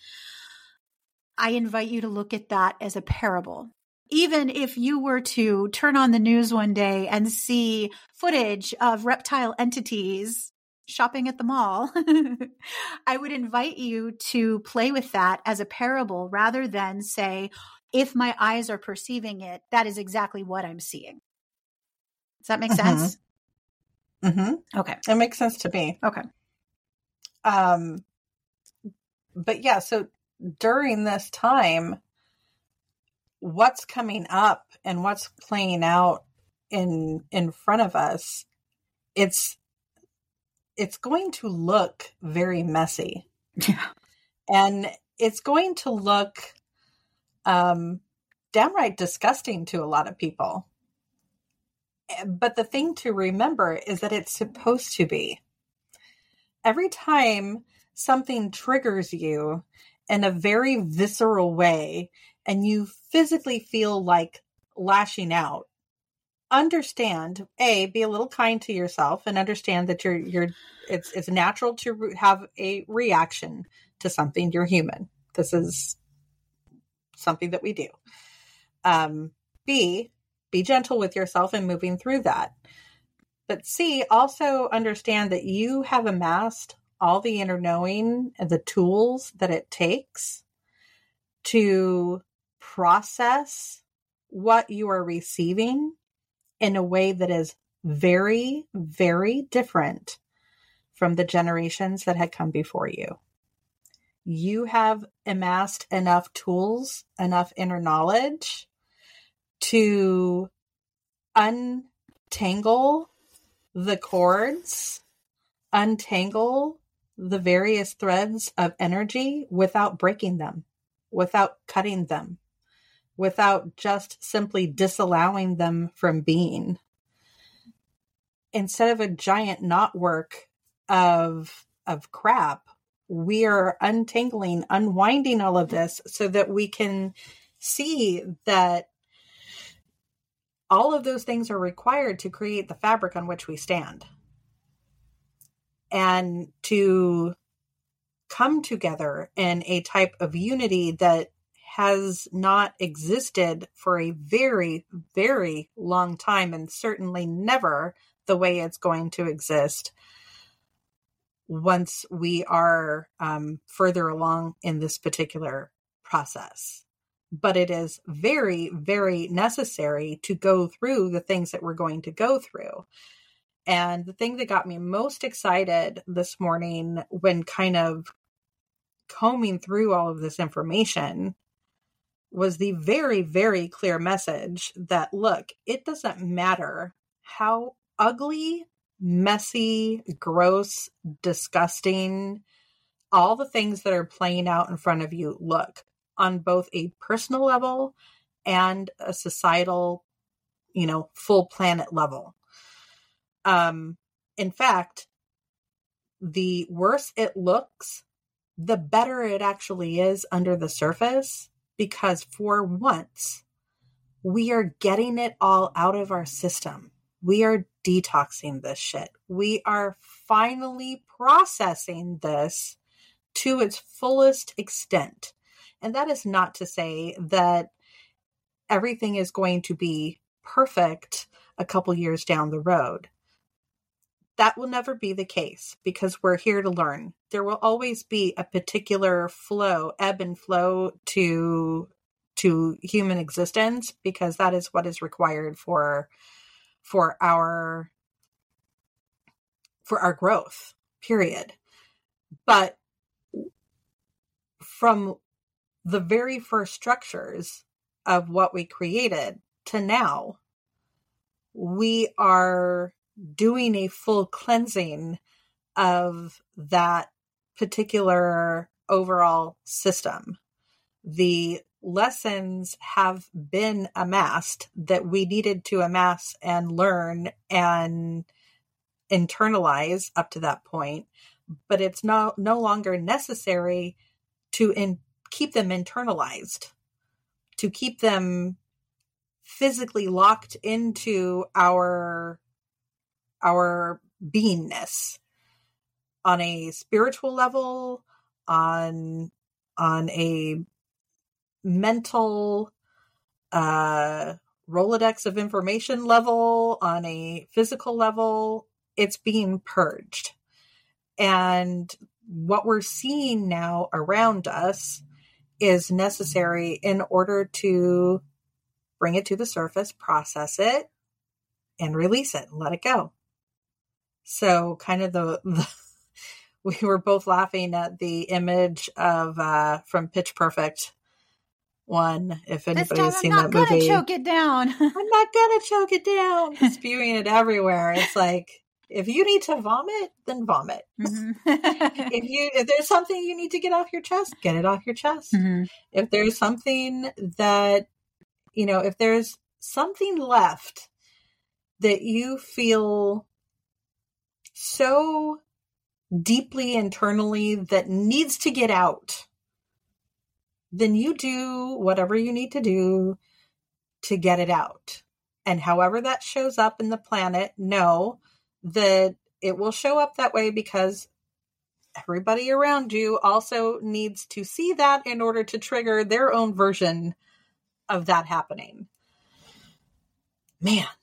I invite you to look at that as a parable. Even if you were to turn on the news one day and see footage of reptile entities shopping at the mall, I would invite you to play with that as a parable rather than say, if my eyes are perceiving it, that is exactly what I'm seeing. Does that make mm-hmm. sense? Mm-hmm. Okay. It makes sense to me. Okay. Um, but yeah, so during this time, what's coming up and what's playing out in, in front of us, it's, it's going to look very messy. Yeah. And it's going to look, um, downright disgusting to a lot of people. But the thing to remember is that it's supposed to be. Every time something triggers you in a very visceral way and you physically feel like lashing out, understand, A, be a little kind to yourself and understand that you're, you're, it's, it's natural to have a reaction to something. You're human. This is something that we do. Um, B, be gentle with yourself and moving through that. But C, also understand that you have amassed all the inner knowing and the tools that it takes to process what you are receiving in a way that is very, very different from the generations that had come before you. You have amassed enough tools, enough inner knowledge to untangle the cords, untangle the various threads of energy without breaking them, without cutting them, without just simply disallowing them from being. Instead of a giant knotwork of, of crap, we are untangling, unwinding all of this so that we can see that all of those things are required to create the fabric on which we stand. And to come together in a type of unity that has not existed for a very, very long time, and certainly never the way it's going to exist once we are um, further along in this particular process. But it is very, very necessary to go through the things that we're going to go through. And the thing that got me most excited this morning when kind of combing through all of this information was the very, very clear message that, look, it doesn't matter how ugly, messy, gross, disgusting, all the things that are playing out in front of you look on both a personal level and a societal, you know, full planet level. Um, in fact, the worse it looks, the better it actually is under the surface, because for once, we are getting it all out of our system. We are detoxing this shit. We are finally processing this to its fullest extent. And that is not to say that everything is going to be perfect a couple years down the road. That will never be the case because we're here to learn. There will always be a particular flow, ebb and flow to, to human existence, because that is what is required for, for our, for our growth, period. But from the very first structures of what we created to now, we are doing a full cleansing of that particular overall system. The lessons have been amassed that we needed to amass and learn and internalize up to that point, but it's no, no longer necessary to in, keep them internalized, to keep them physically locked into our our beingness on a spiritual level, on on a mental uh, Rolodex of information level, on a physical level. It's being purged. And what we're seeing now around us is necessary in order to bring it to the surface, process it, and release it, and let it go. So kind of the, the we were both laughing at the image of uh, from Pitch Perfect one. If anybody's seen that movie, I'm not gonna choke it down. I'm not gonna choke it down. Spewing it everywhere. It's like, if you need to vomit, then vomit. Mm-hmm. if you if there's something you need to get off your chest, get it off your chest. Mm-hmm. If there's something that, you know, if there's something left that you feel so deeply internally that needs to get out, then you do whatever you need to do to get it out. And however that shows up in the planet, know that it will show up that way because everybody around you also needs to see that in order to trigger their own version of that happening. Man,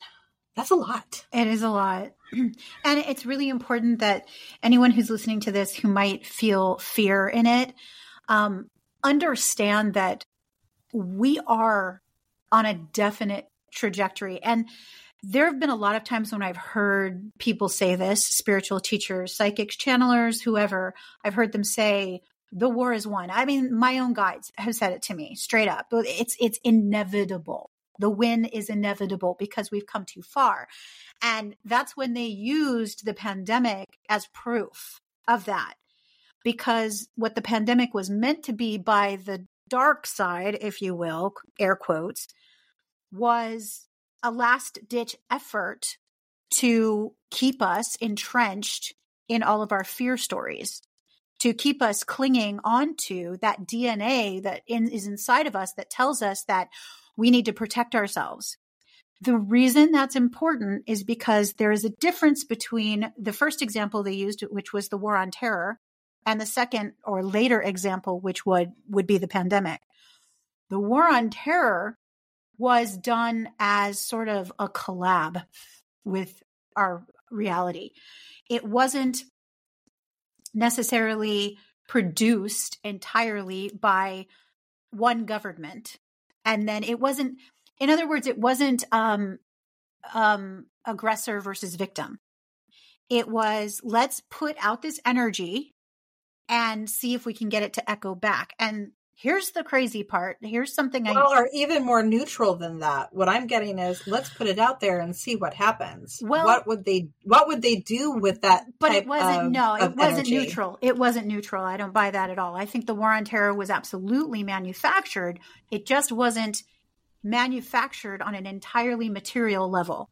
That's a lot. It is a lot. And it's really important that anyone who's listening to this who might feel fear in it, um, understand that we are on a definite trajectory. And there have been a lot of times when I've heard people say this, spiritual teachers, psychics, channelers, whoever, I've heard them say, the war is won. I mean, my own guides have said it to me straight up. It's, it's inevitable. The win is inevitable because we've come too far. And that's when they used the pandemic as proof of that. Because what the pandemic was meant to be by the dark side, if you will, air quotes, was a last ditch effort to keep us entrenched in all of our fear stories, to keep us clinging onto that D N A that in, is inside of us that tells us that we need to protect ourselves. The reason that's important is because there is a difference between the first example they used, which was the war on terror, and the second or later example, which would, would be the pandemic. The war on terror was done as sort of a collab with our reality. It wasn't necessarily produced entirely by one government. And then it wasn't, in other words, it wasn't um, um, aggressor versus victim. It was, let's put out this energy and see if we can get it to echo back. And here's the crazy part. Here's something I... Well, or even more neutral than that. What I'm getting is, let's put it out there and see what happens. Well, what would they, what would they do with that But type it wasn't, of, no, it of wasn't energy? neutral. It wasn't neutral. I don't buy that at all. I think the war on terror was absolutely manufactured. It just wasn't manufactured on an entirely material level.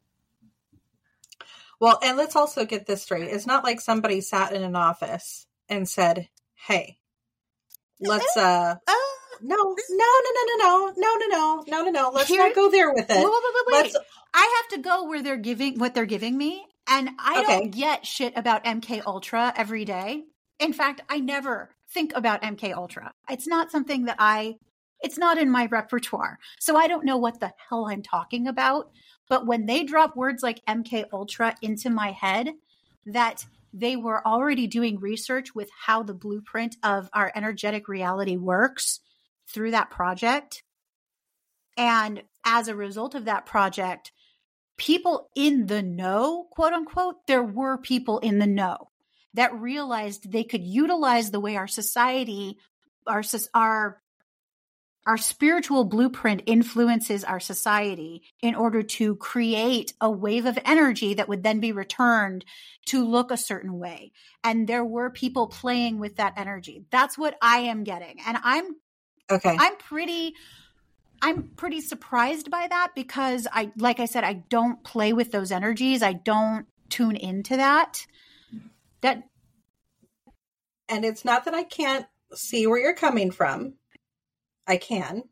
Well, and let's also get this straight. It's not like somebody sat in an office and said, hey, let's, uh, uh no, no, no, no, no, no, no, no, no, no, no, no. Let's Here, not go there with it. Wait, wait, wait, wait. I have to go where they're giving, what they're giving me. And I okay. don't get shit about M K Ultra every day. In fact, I never think about M K Ultra. It's not something that I, it's not in my repertoire. So I don't know what the hell I'm talking about. But when they drop words like M K Ultra into my head, that they were already doing research with how the blueprint of our energetic reality works through that project. And as a result of that project, people in the know, quote unquote, there were people in the know that realized they could utilize the way our society, our, our, our spiritual blueprint influences our society in order to create a wave of energy that would then be returned to look a certain way. And there were people playing with that energy. That's what I am getting. And I'm, okay. I'm pretty, I'm pretty surprised by that because I, like I said, I don't play with those energies. I don't tune into that. That, and it's not that I can't see where you're coming from. I can,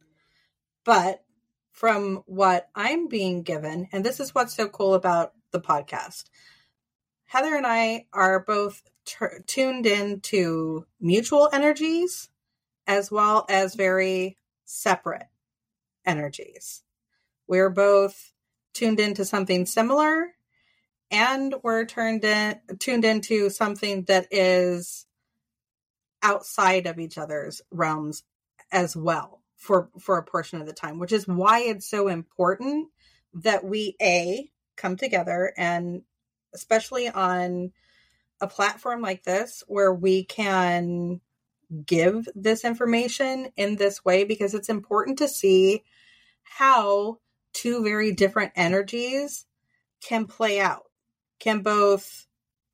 but from what I'm being given, and this is what's so cool about the podcast, Heather and I are both t- tuned in to mutual energies as well as very separate energies. We're both tuned into something similar, and we're turned in, tuned into something that is outside of each other's realms as well for, for a portion of the time, which is why it's so important that we, A, come together, and especially on a platform like this where we can give this information in this way, because it's important to see how two very different energies can play out, can both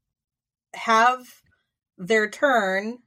have their turn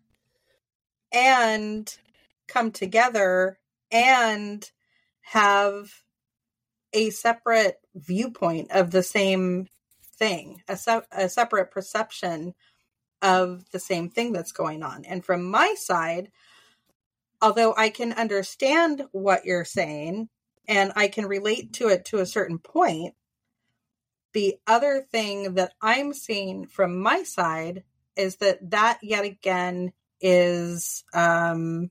and come together and have a separate viewpoint of the same thing, a, se- a separate perception of the same thing that's going on. And from my side, although I can understand what you're saying and I can relate to it to a certain point, the other thing that I'm seeing from my side is that that yet again is um,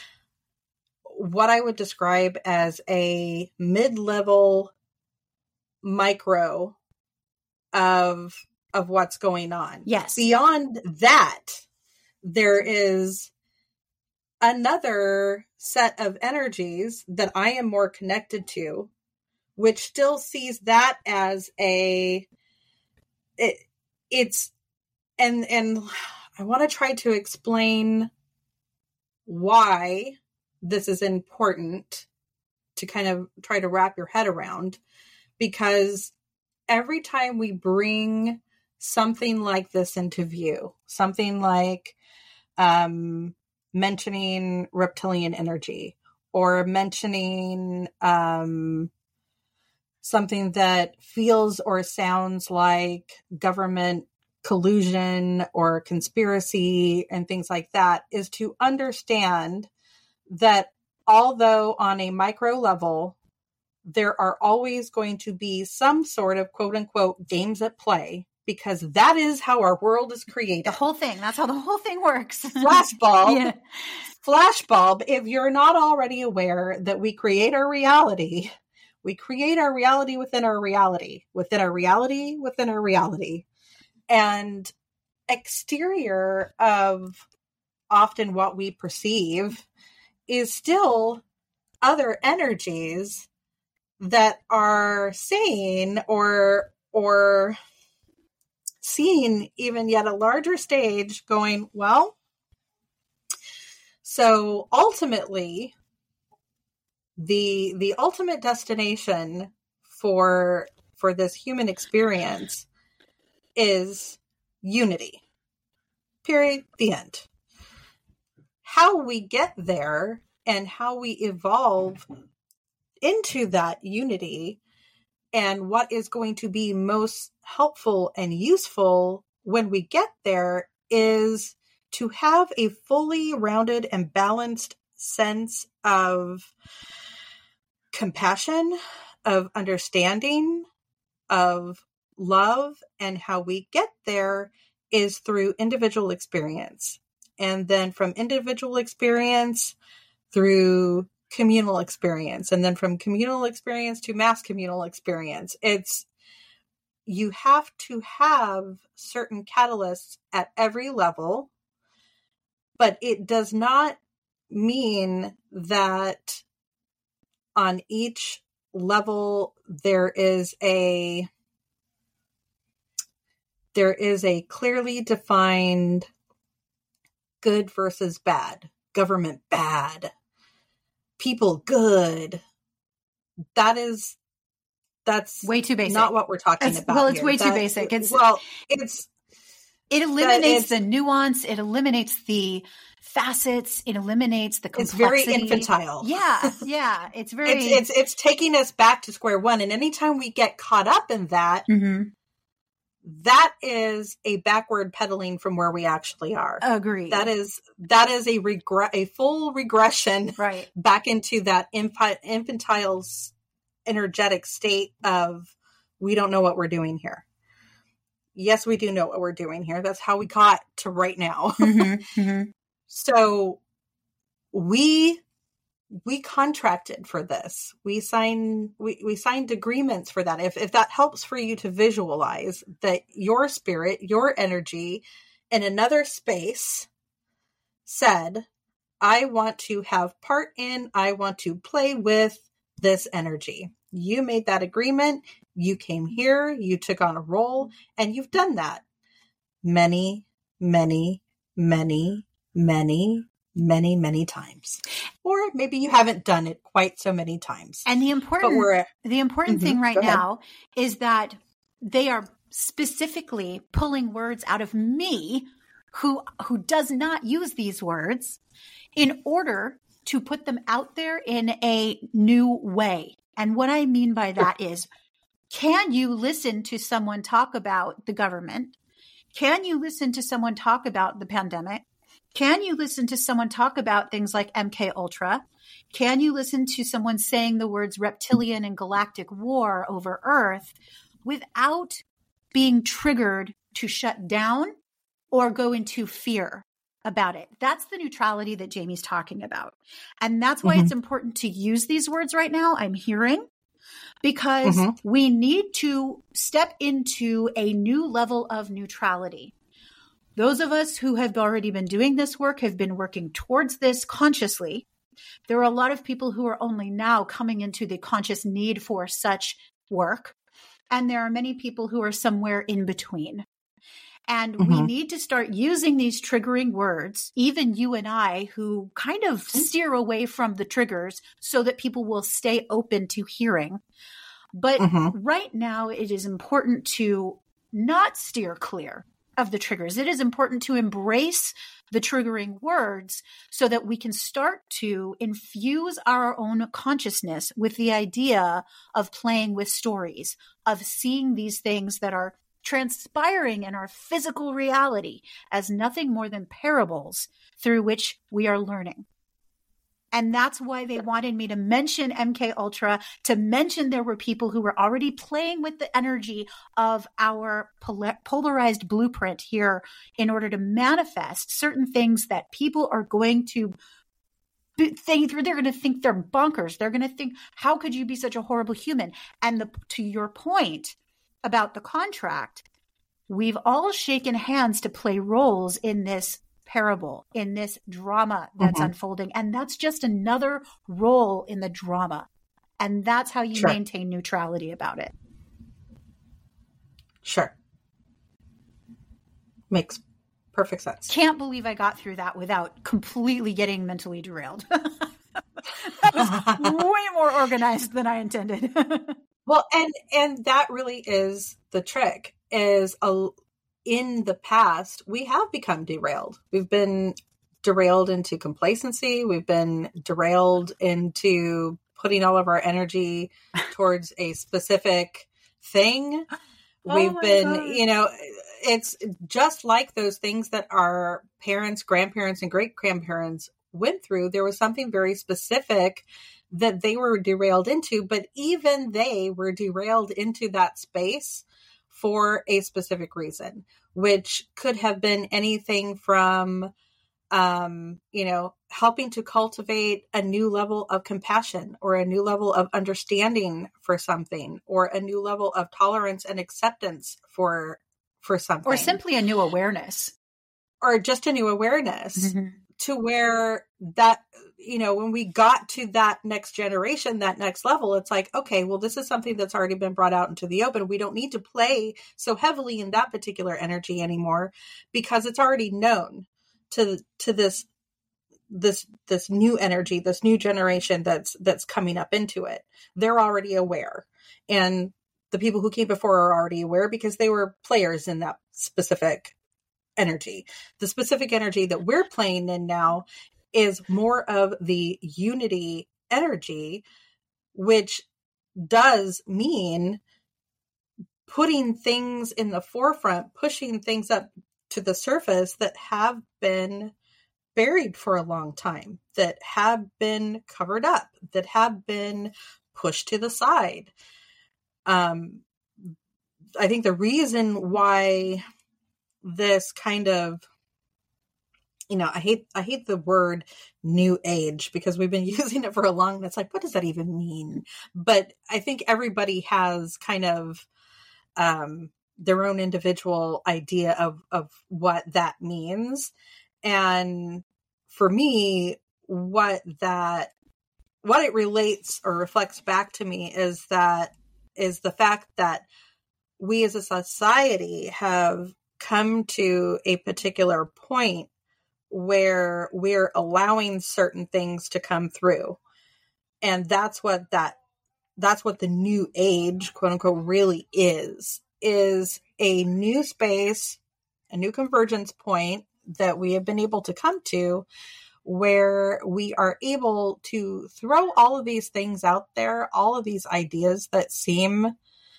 what I would describe as a mid-level micro of of what's going on. Yes. Beyond that, there is another set of energies that I am more connected to, which still sees that as a it, it's and and I want to try to explain why this is important to kind of try to wrap your head around, because every time we bring something like this into view, something like um, mentioning reptilian energy or mentioning um, something that feels or sounds like government collusion or conspiracy and things like that, is to understand that although on a micro level, there are always going to be some sort of quote unquote games at play, because that is how our world is created. The whole thing. That's how the whole thing works. Flashbulb. Yeah. Flashbulb. If you're not already aware that we create our reality, we create our reality within our reality, within our reality, within our reality. And exterior of often what we perceive is still other energies that are saying or or seeing even yet a larger stage going, well, so ultimately the the ultimate destination for for this human experience is unity. Period. The end. How we get there and how we evolve into that unity and what is going to be most helpful and useful when we get there is to have a fully rounded and balanced sense of compassion, of understanding, of love. And how we get there is through individual experience. And then from individual experience through communal experience, and then from communal experience to mass communal experience. It's, you have to have certain catalysts at every level, but it does not mean that on each level there is a there is a clearly defined good versus bad, government bad, people good. That is, that's way too basic. Not what we're talking it's, about. Well, it's here. way that, too basic. It's well, it's it eliminates it's, the nuance. It eliminates the facets. It eliminates the complexity. It's very infantile. Yeah, yeah. It's very. It's it's it's taking us back to square one. And anytime we get caught up in that, mm-hmm. that is a backward pedaling from where we actually are. Agreed. That is that is a regret, a full regression, right, back into that infi- infantile, energetic state of we don't know what we're doing here. Yes, we do know what we're doing here. That's how we got to right now. Mm-hmm, mm-hmm. So we we contracted for this. We signed we, we signed agreements for that. If if that helps for you to visualize that your spirit, your energy in another space said, I want to have part in, I want to play with this energy. You made that agreement. You came here, you took on a role, and you've done that many, many, many, many, many, many times. Or maybe you haven't done it quite so many times. And the important, but we're, the important mm-hmm, thing right now is that they are specifically pulling words out of me who, who does not use these words in order to put them out there in a new way. And what I mean by that is, can you listen to someone talk about the government? Can you listen to someone talk about the pandemic? Can you listen to someone talk about things like M K Ultra? Can you listen to someone saying the words reptilian and galactic war over Earth without being triggered to shut down or go into fear about it? That's the neutrality that Jamie's talking about. And that's why mm-hmm. it's important to use these words right now. I'm hearing because Mm-hmm. we need to step into a new level of neutrality. Those of us who have already been doing this work have been working towards this consciously. There are a lot of people who are only now coming into the conscious need for such work. And there are many people who are somewhere in between. And Mm-hmm. we need to start using these triggering words, even you and I, who kind of steer away from the triggers so that people will stay open to hearing. But Mm-hmm. right now, it is important to not steer clear of the triggers. It is important to embrace the triggering words so that we can start to infuse our own consciousness with the idea of playing with stories, of seeing these things that are transpiring in our physical reality as nothing more than parables through which we are learning. And that's why they wanted me to mention M K Ultra, to mention there were people who were already playing with the energy of our pol- polarized blueprint here in order to manifest certain things that people are going to think, they're going to think they're bonkers. They're going to think, how could you be such a horrible human? And the, to your point about the contract, we've all shaken hands to play roles in this parable, in this drama that's Mm-hmm. unfolding. And that's just another role in the drama. And that's how you Sure. maintain neutrality about it. Sure. Makes perfect sense. Can't believe I got through that without completely getting mentally derailed. That was way more organized than I intended. Well, and and that really is the trick, is a, in the past, we have become derailed. We've been derailed into complacency. We've been derailed into putting all of our energy towards a specific thing. Oh We've my been, God. you know, it's just like those things that our parents, grandparents, and great grandparents went through. There was something very specific that they were derailed into, but even they were derailed into that space for a specific reason, which could have been anything from, um, you know, helping to cultivate a new level of compassion or a new level of understanding for something, or a new level of tolerance and acceptance for, for something, Or simply a new awareness. or just a new awareness. Mm-hmm. To where that, you know, when we got to that next generation, that next level, it's like, okay, well, this is something that's already been brought out into the open. We don't need to play so heavily in that particular energy anymore, because it's already known to, to this, this, this new energy, this new generation that's, that's coming up into it. They're already aware. And the people who came before are already aware because they were players in that specific energy. The specific energy that we're playing in now is more of the unity energy, which does mean putting things in the forefront, pushing things up to the surface that have been buried for a long time, that have been covered up, that have been pushed to the side. Um, I think the reason why this kind of, you know, I hate, I hate the word new age, because we've been using it for a long, it's like, what does that even mean? But I think everybody has kind of, um, their own individual idea of, of what that means. And for me, what that, what it relates or reflects back to me is that, is the fact that we as a society have come to a particular point where we're allowing certain things to come through. And that's what that, that's what the new age, quote unquote, really is, is a new space, a new convergence point that we have been able to come to, where we are able to throw all of these things out there, all of these ideas that seem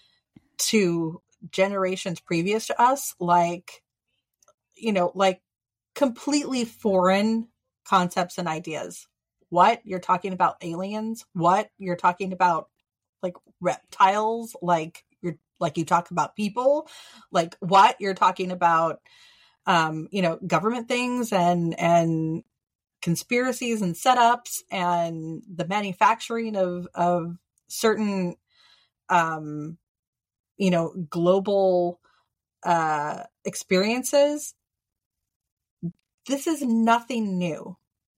to generations previous to us, like, you know, like completely foreign concepts and ideas. What? You're talking about aliens? What? You're talking about like reptiles? Like you're like you talk about people? Like what? You're talking about um, you know, government things and and conspiracies and setups and the manufacturing of of certain um, you know, global uh, experiences, this is nothing new.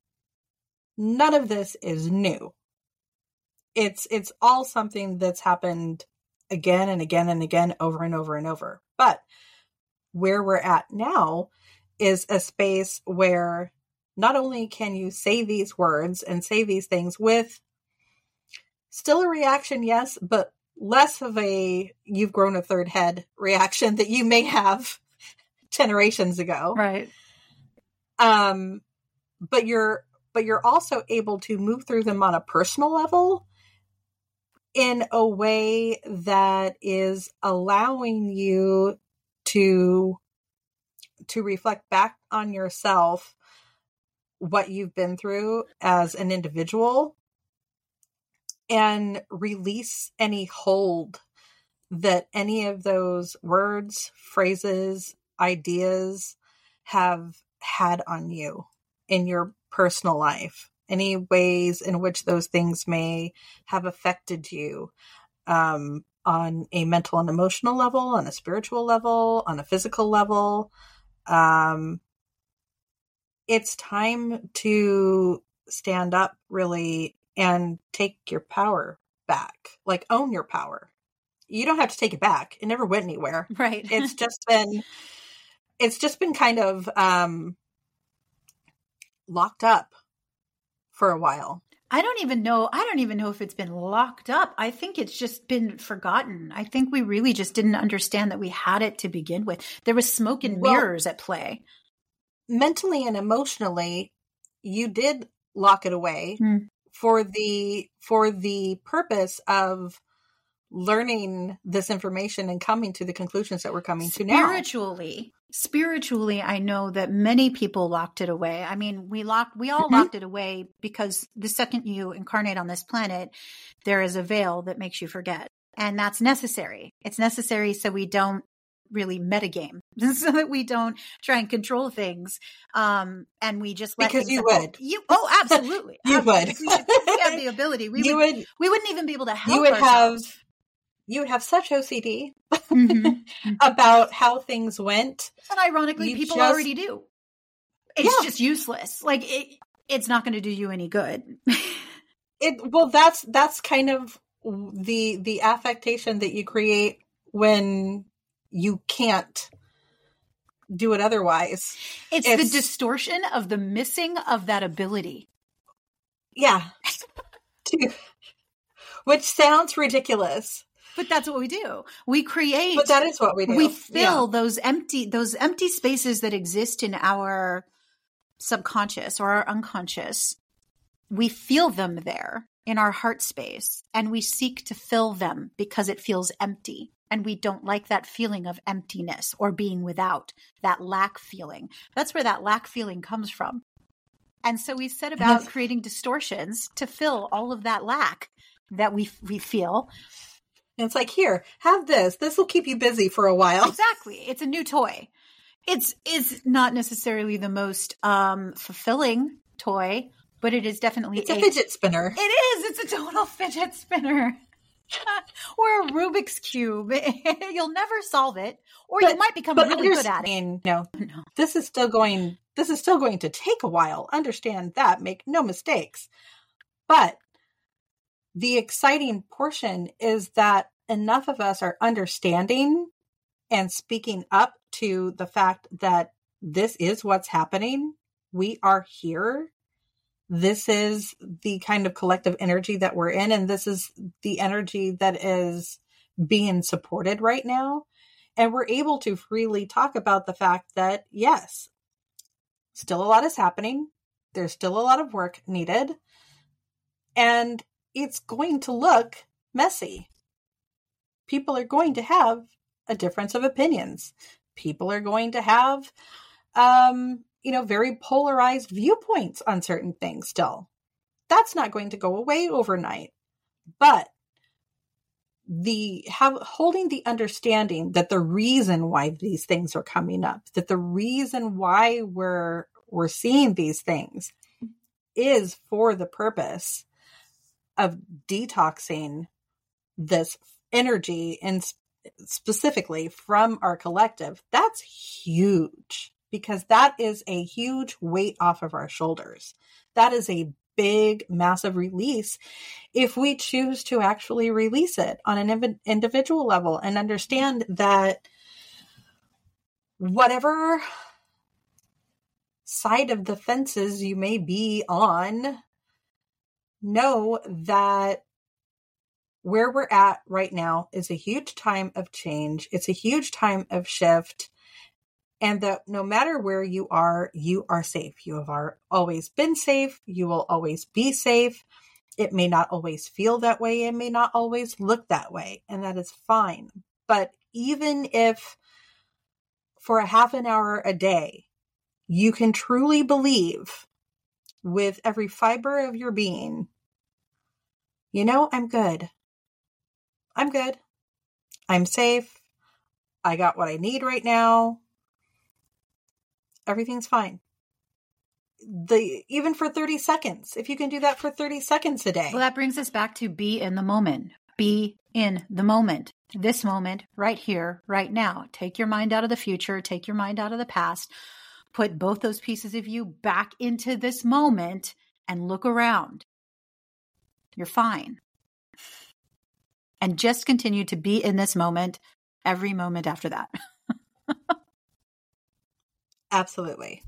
None of this is new. It's it's all something that's happened again and again and again, over and over and over. But where we're at now is a space where not only can you say these words and say these things with still a reaction, yes, but less of a you've grown a third head reaction that you may have generations ago. Right. Um, but you're but you're also able to move through them on a personal level in a way that is allowing you to to reflect back on yourself, what you've been through as an individual, and release any hold that any of those words, phrases, ideas have had on you in your personal life. Any ways in which those things may have affected you um, on a mental and emotional level, on a spiritual level, on a physical level. Um, it's time to stand up, really, and take your power back. Like, own your power. You don't have to take it back. It never went anywhere. Right. It's just been, it's just been kind of um, locked up for a while. I don't even know. I don't even know if it's been locked up. I think it's just been forgotten. I think we really just didn't understand that we had it to begin with. There was smoke and Well, mirrors at play. Mentally and emotionally, you did lock it away Mm. for the for the purpose of learning this information and coming to the conclusions that we're coming to now. Spiritually, spiritually, I know that many people locked it away. I mean, we locked, we all Mhm. locked it away because the second you incarnate on this planet, there is a veil that makes you forget. And that's necessary. It's necessary so we don't really metagame, so that we don't try and control things. Um, and we just let Because things you unfold. would. You, oh, absolutely. You Absolutely. would. If we, if we had the ability, we you would, would we wouldn't even be able to help you would ourselves. have you would have such O C D Mhm. about how things went. And ironically, You people just- already do. It's Yeah. just useless. Like it, it's not going to do you any good. It well, that's that's kind of the the affectation that you create when you can't do it otherwise. It's, It's- the distortion of the missing of that ability. Yeah. To- Which sounds ridiculous, But that's what we do. We create. but that is what we do. we fill Yeah. those empty those empty spaces that exist in our subconscious or our unconscious. We feel them there in our heart space, and we seek to fill them because it feels empty. And we don't like that feeling of emptiness or being without, that lack feeling. That's where that lack feeling comes from. And so we set about creating distortions to fill all of that lack that we we feel. And it's like, here, have this. This will keep you busy for a while. Exactly. It's a new toy. It's it's not necessarily the most um, fulfilling toy, but it is definitely It's a fidget spinner. It is. It's a total fidget spinner. Or a Rubik's Cube. You'll never solve it, or you But- might become But really good at it. understand, no, No. this is still going. This is still going to take a while. Understand that. Make no mistakes. But the exciting portion is that enough of us are understanding and speaking up to the fact that this is what's happening. We are here. This is the kind of collective energy that we're in, and this is the energy that is being supported right now. And we're able to freely talk about the fact that, yes, still a lot is happening. There's still a lot of work needed. And it's going to look messy. People are going to have a difference of opinions. People are going to have, um, you know, very polarized viewpoints on certain things still. That's not going to go away overnight. But the have holding the understanding that the reason why these things are coming up, that the reason why we're we're seeing these things is for the purpose of detoxing this energy and sp- specifically from our collective, that's huge, because that is a huge weight off of our shoulders. That is a big, massive release if we choose to actually release it on an inv- individual level and understand that whatever side of the fences you may be on, know that where we're at right now is a huge time of change. It's a huge time of shift. And that no matter where you are, you are safe. You have always been safe. You will always be safe. It may not always feel that way. It may not always look that way. And that is fine. But even if for a half an hour a day, you can truly believe with every fiber of your being, you know, I'm good. I'm good. I'm safe. I got what I need right now. Everything's fine. The even for thirty seconds, if you can do that for thirty seconds a day. Well, that brings us back to be in the moment. Be in the moment. This moment, right here, right now. Take your mind out of the future. Take your mind out of the past. Put both those pieces of you back into this moment and look around. You're fine. And just continue to be in this moment every moment after that. Absolutely.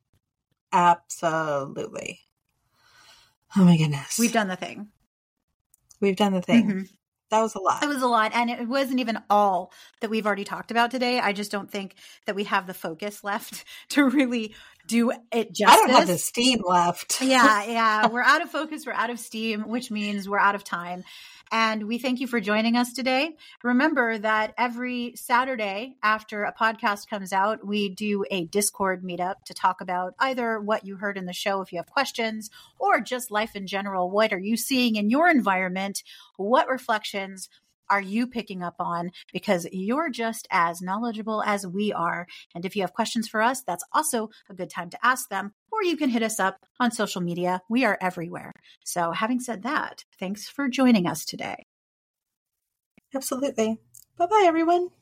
Absolutely. Oh my goodness. We've done the thing. We've done the thing. Mm-hmm. That was a lot. It was a lot. And it wasn't even all that we've already talked about today. I just don't think that we have the focus left to really do it justice. I don't have the steam left. yeah, yeah. We're out of focus. We're out of steam, which means we're out of time. And we thank you for joining us today. Remember that every Saturday after a podcast comes out, we do a Discord meetup to talk about either what you heard in the show if you have questions, or just life in general. What are you seeing in your environment? What reflections are you picking up on? Because you're just as knowledgeable as we are. And if you have questions for us, that's also a good time to ask them. Or you can hit us up on social media. We are everywhere. So having said that, thanks for joining us today. Absolutely. Bye-bye, everyone.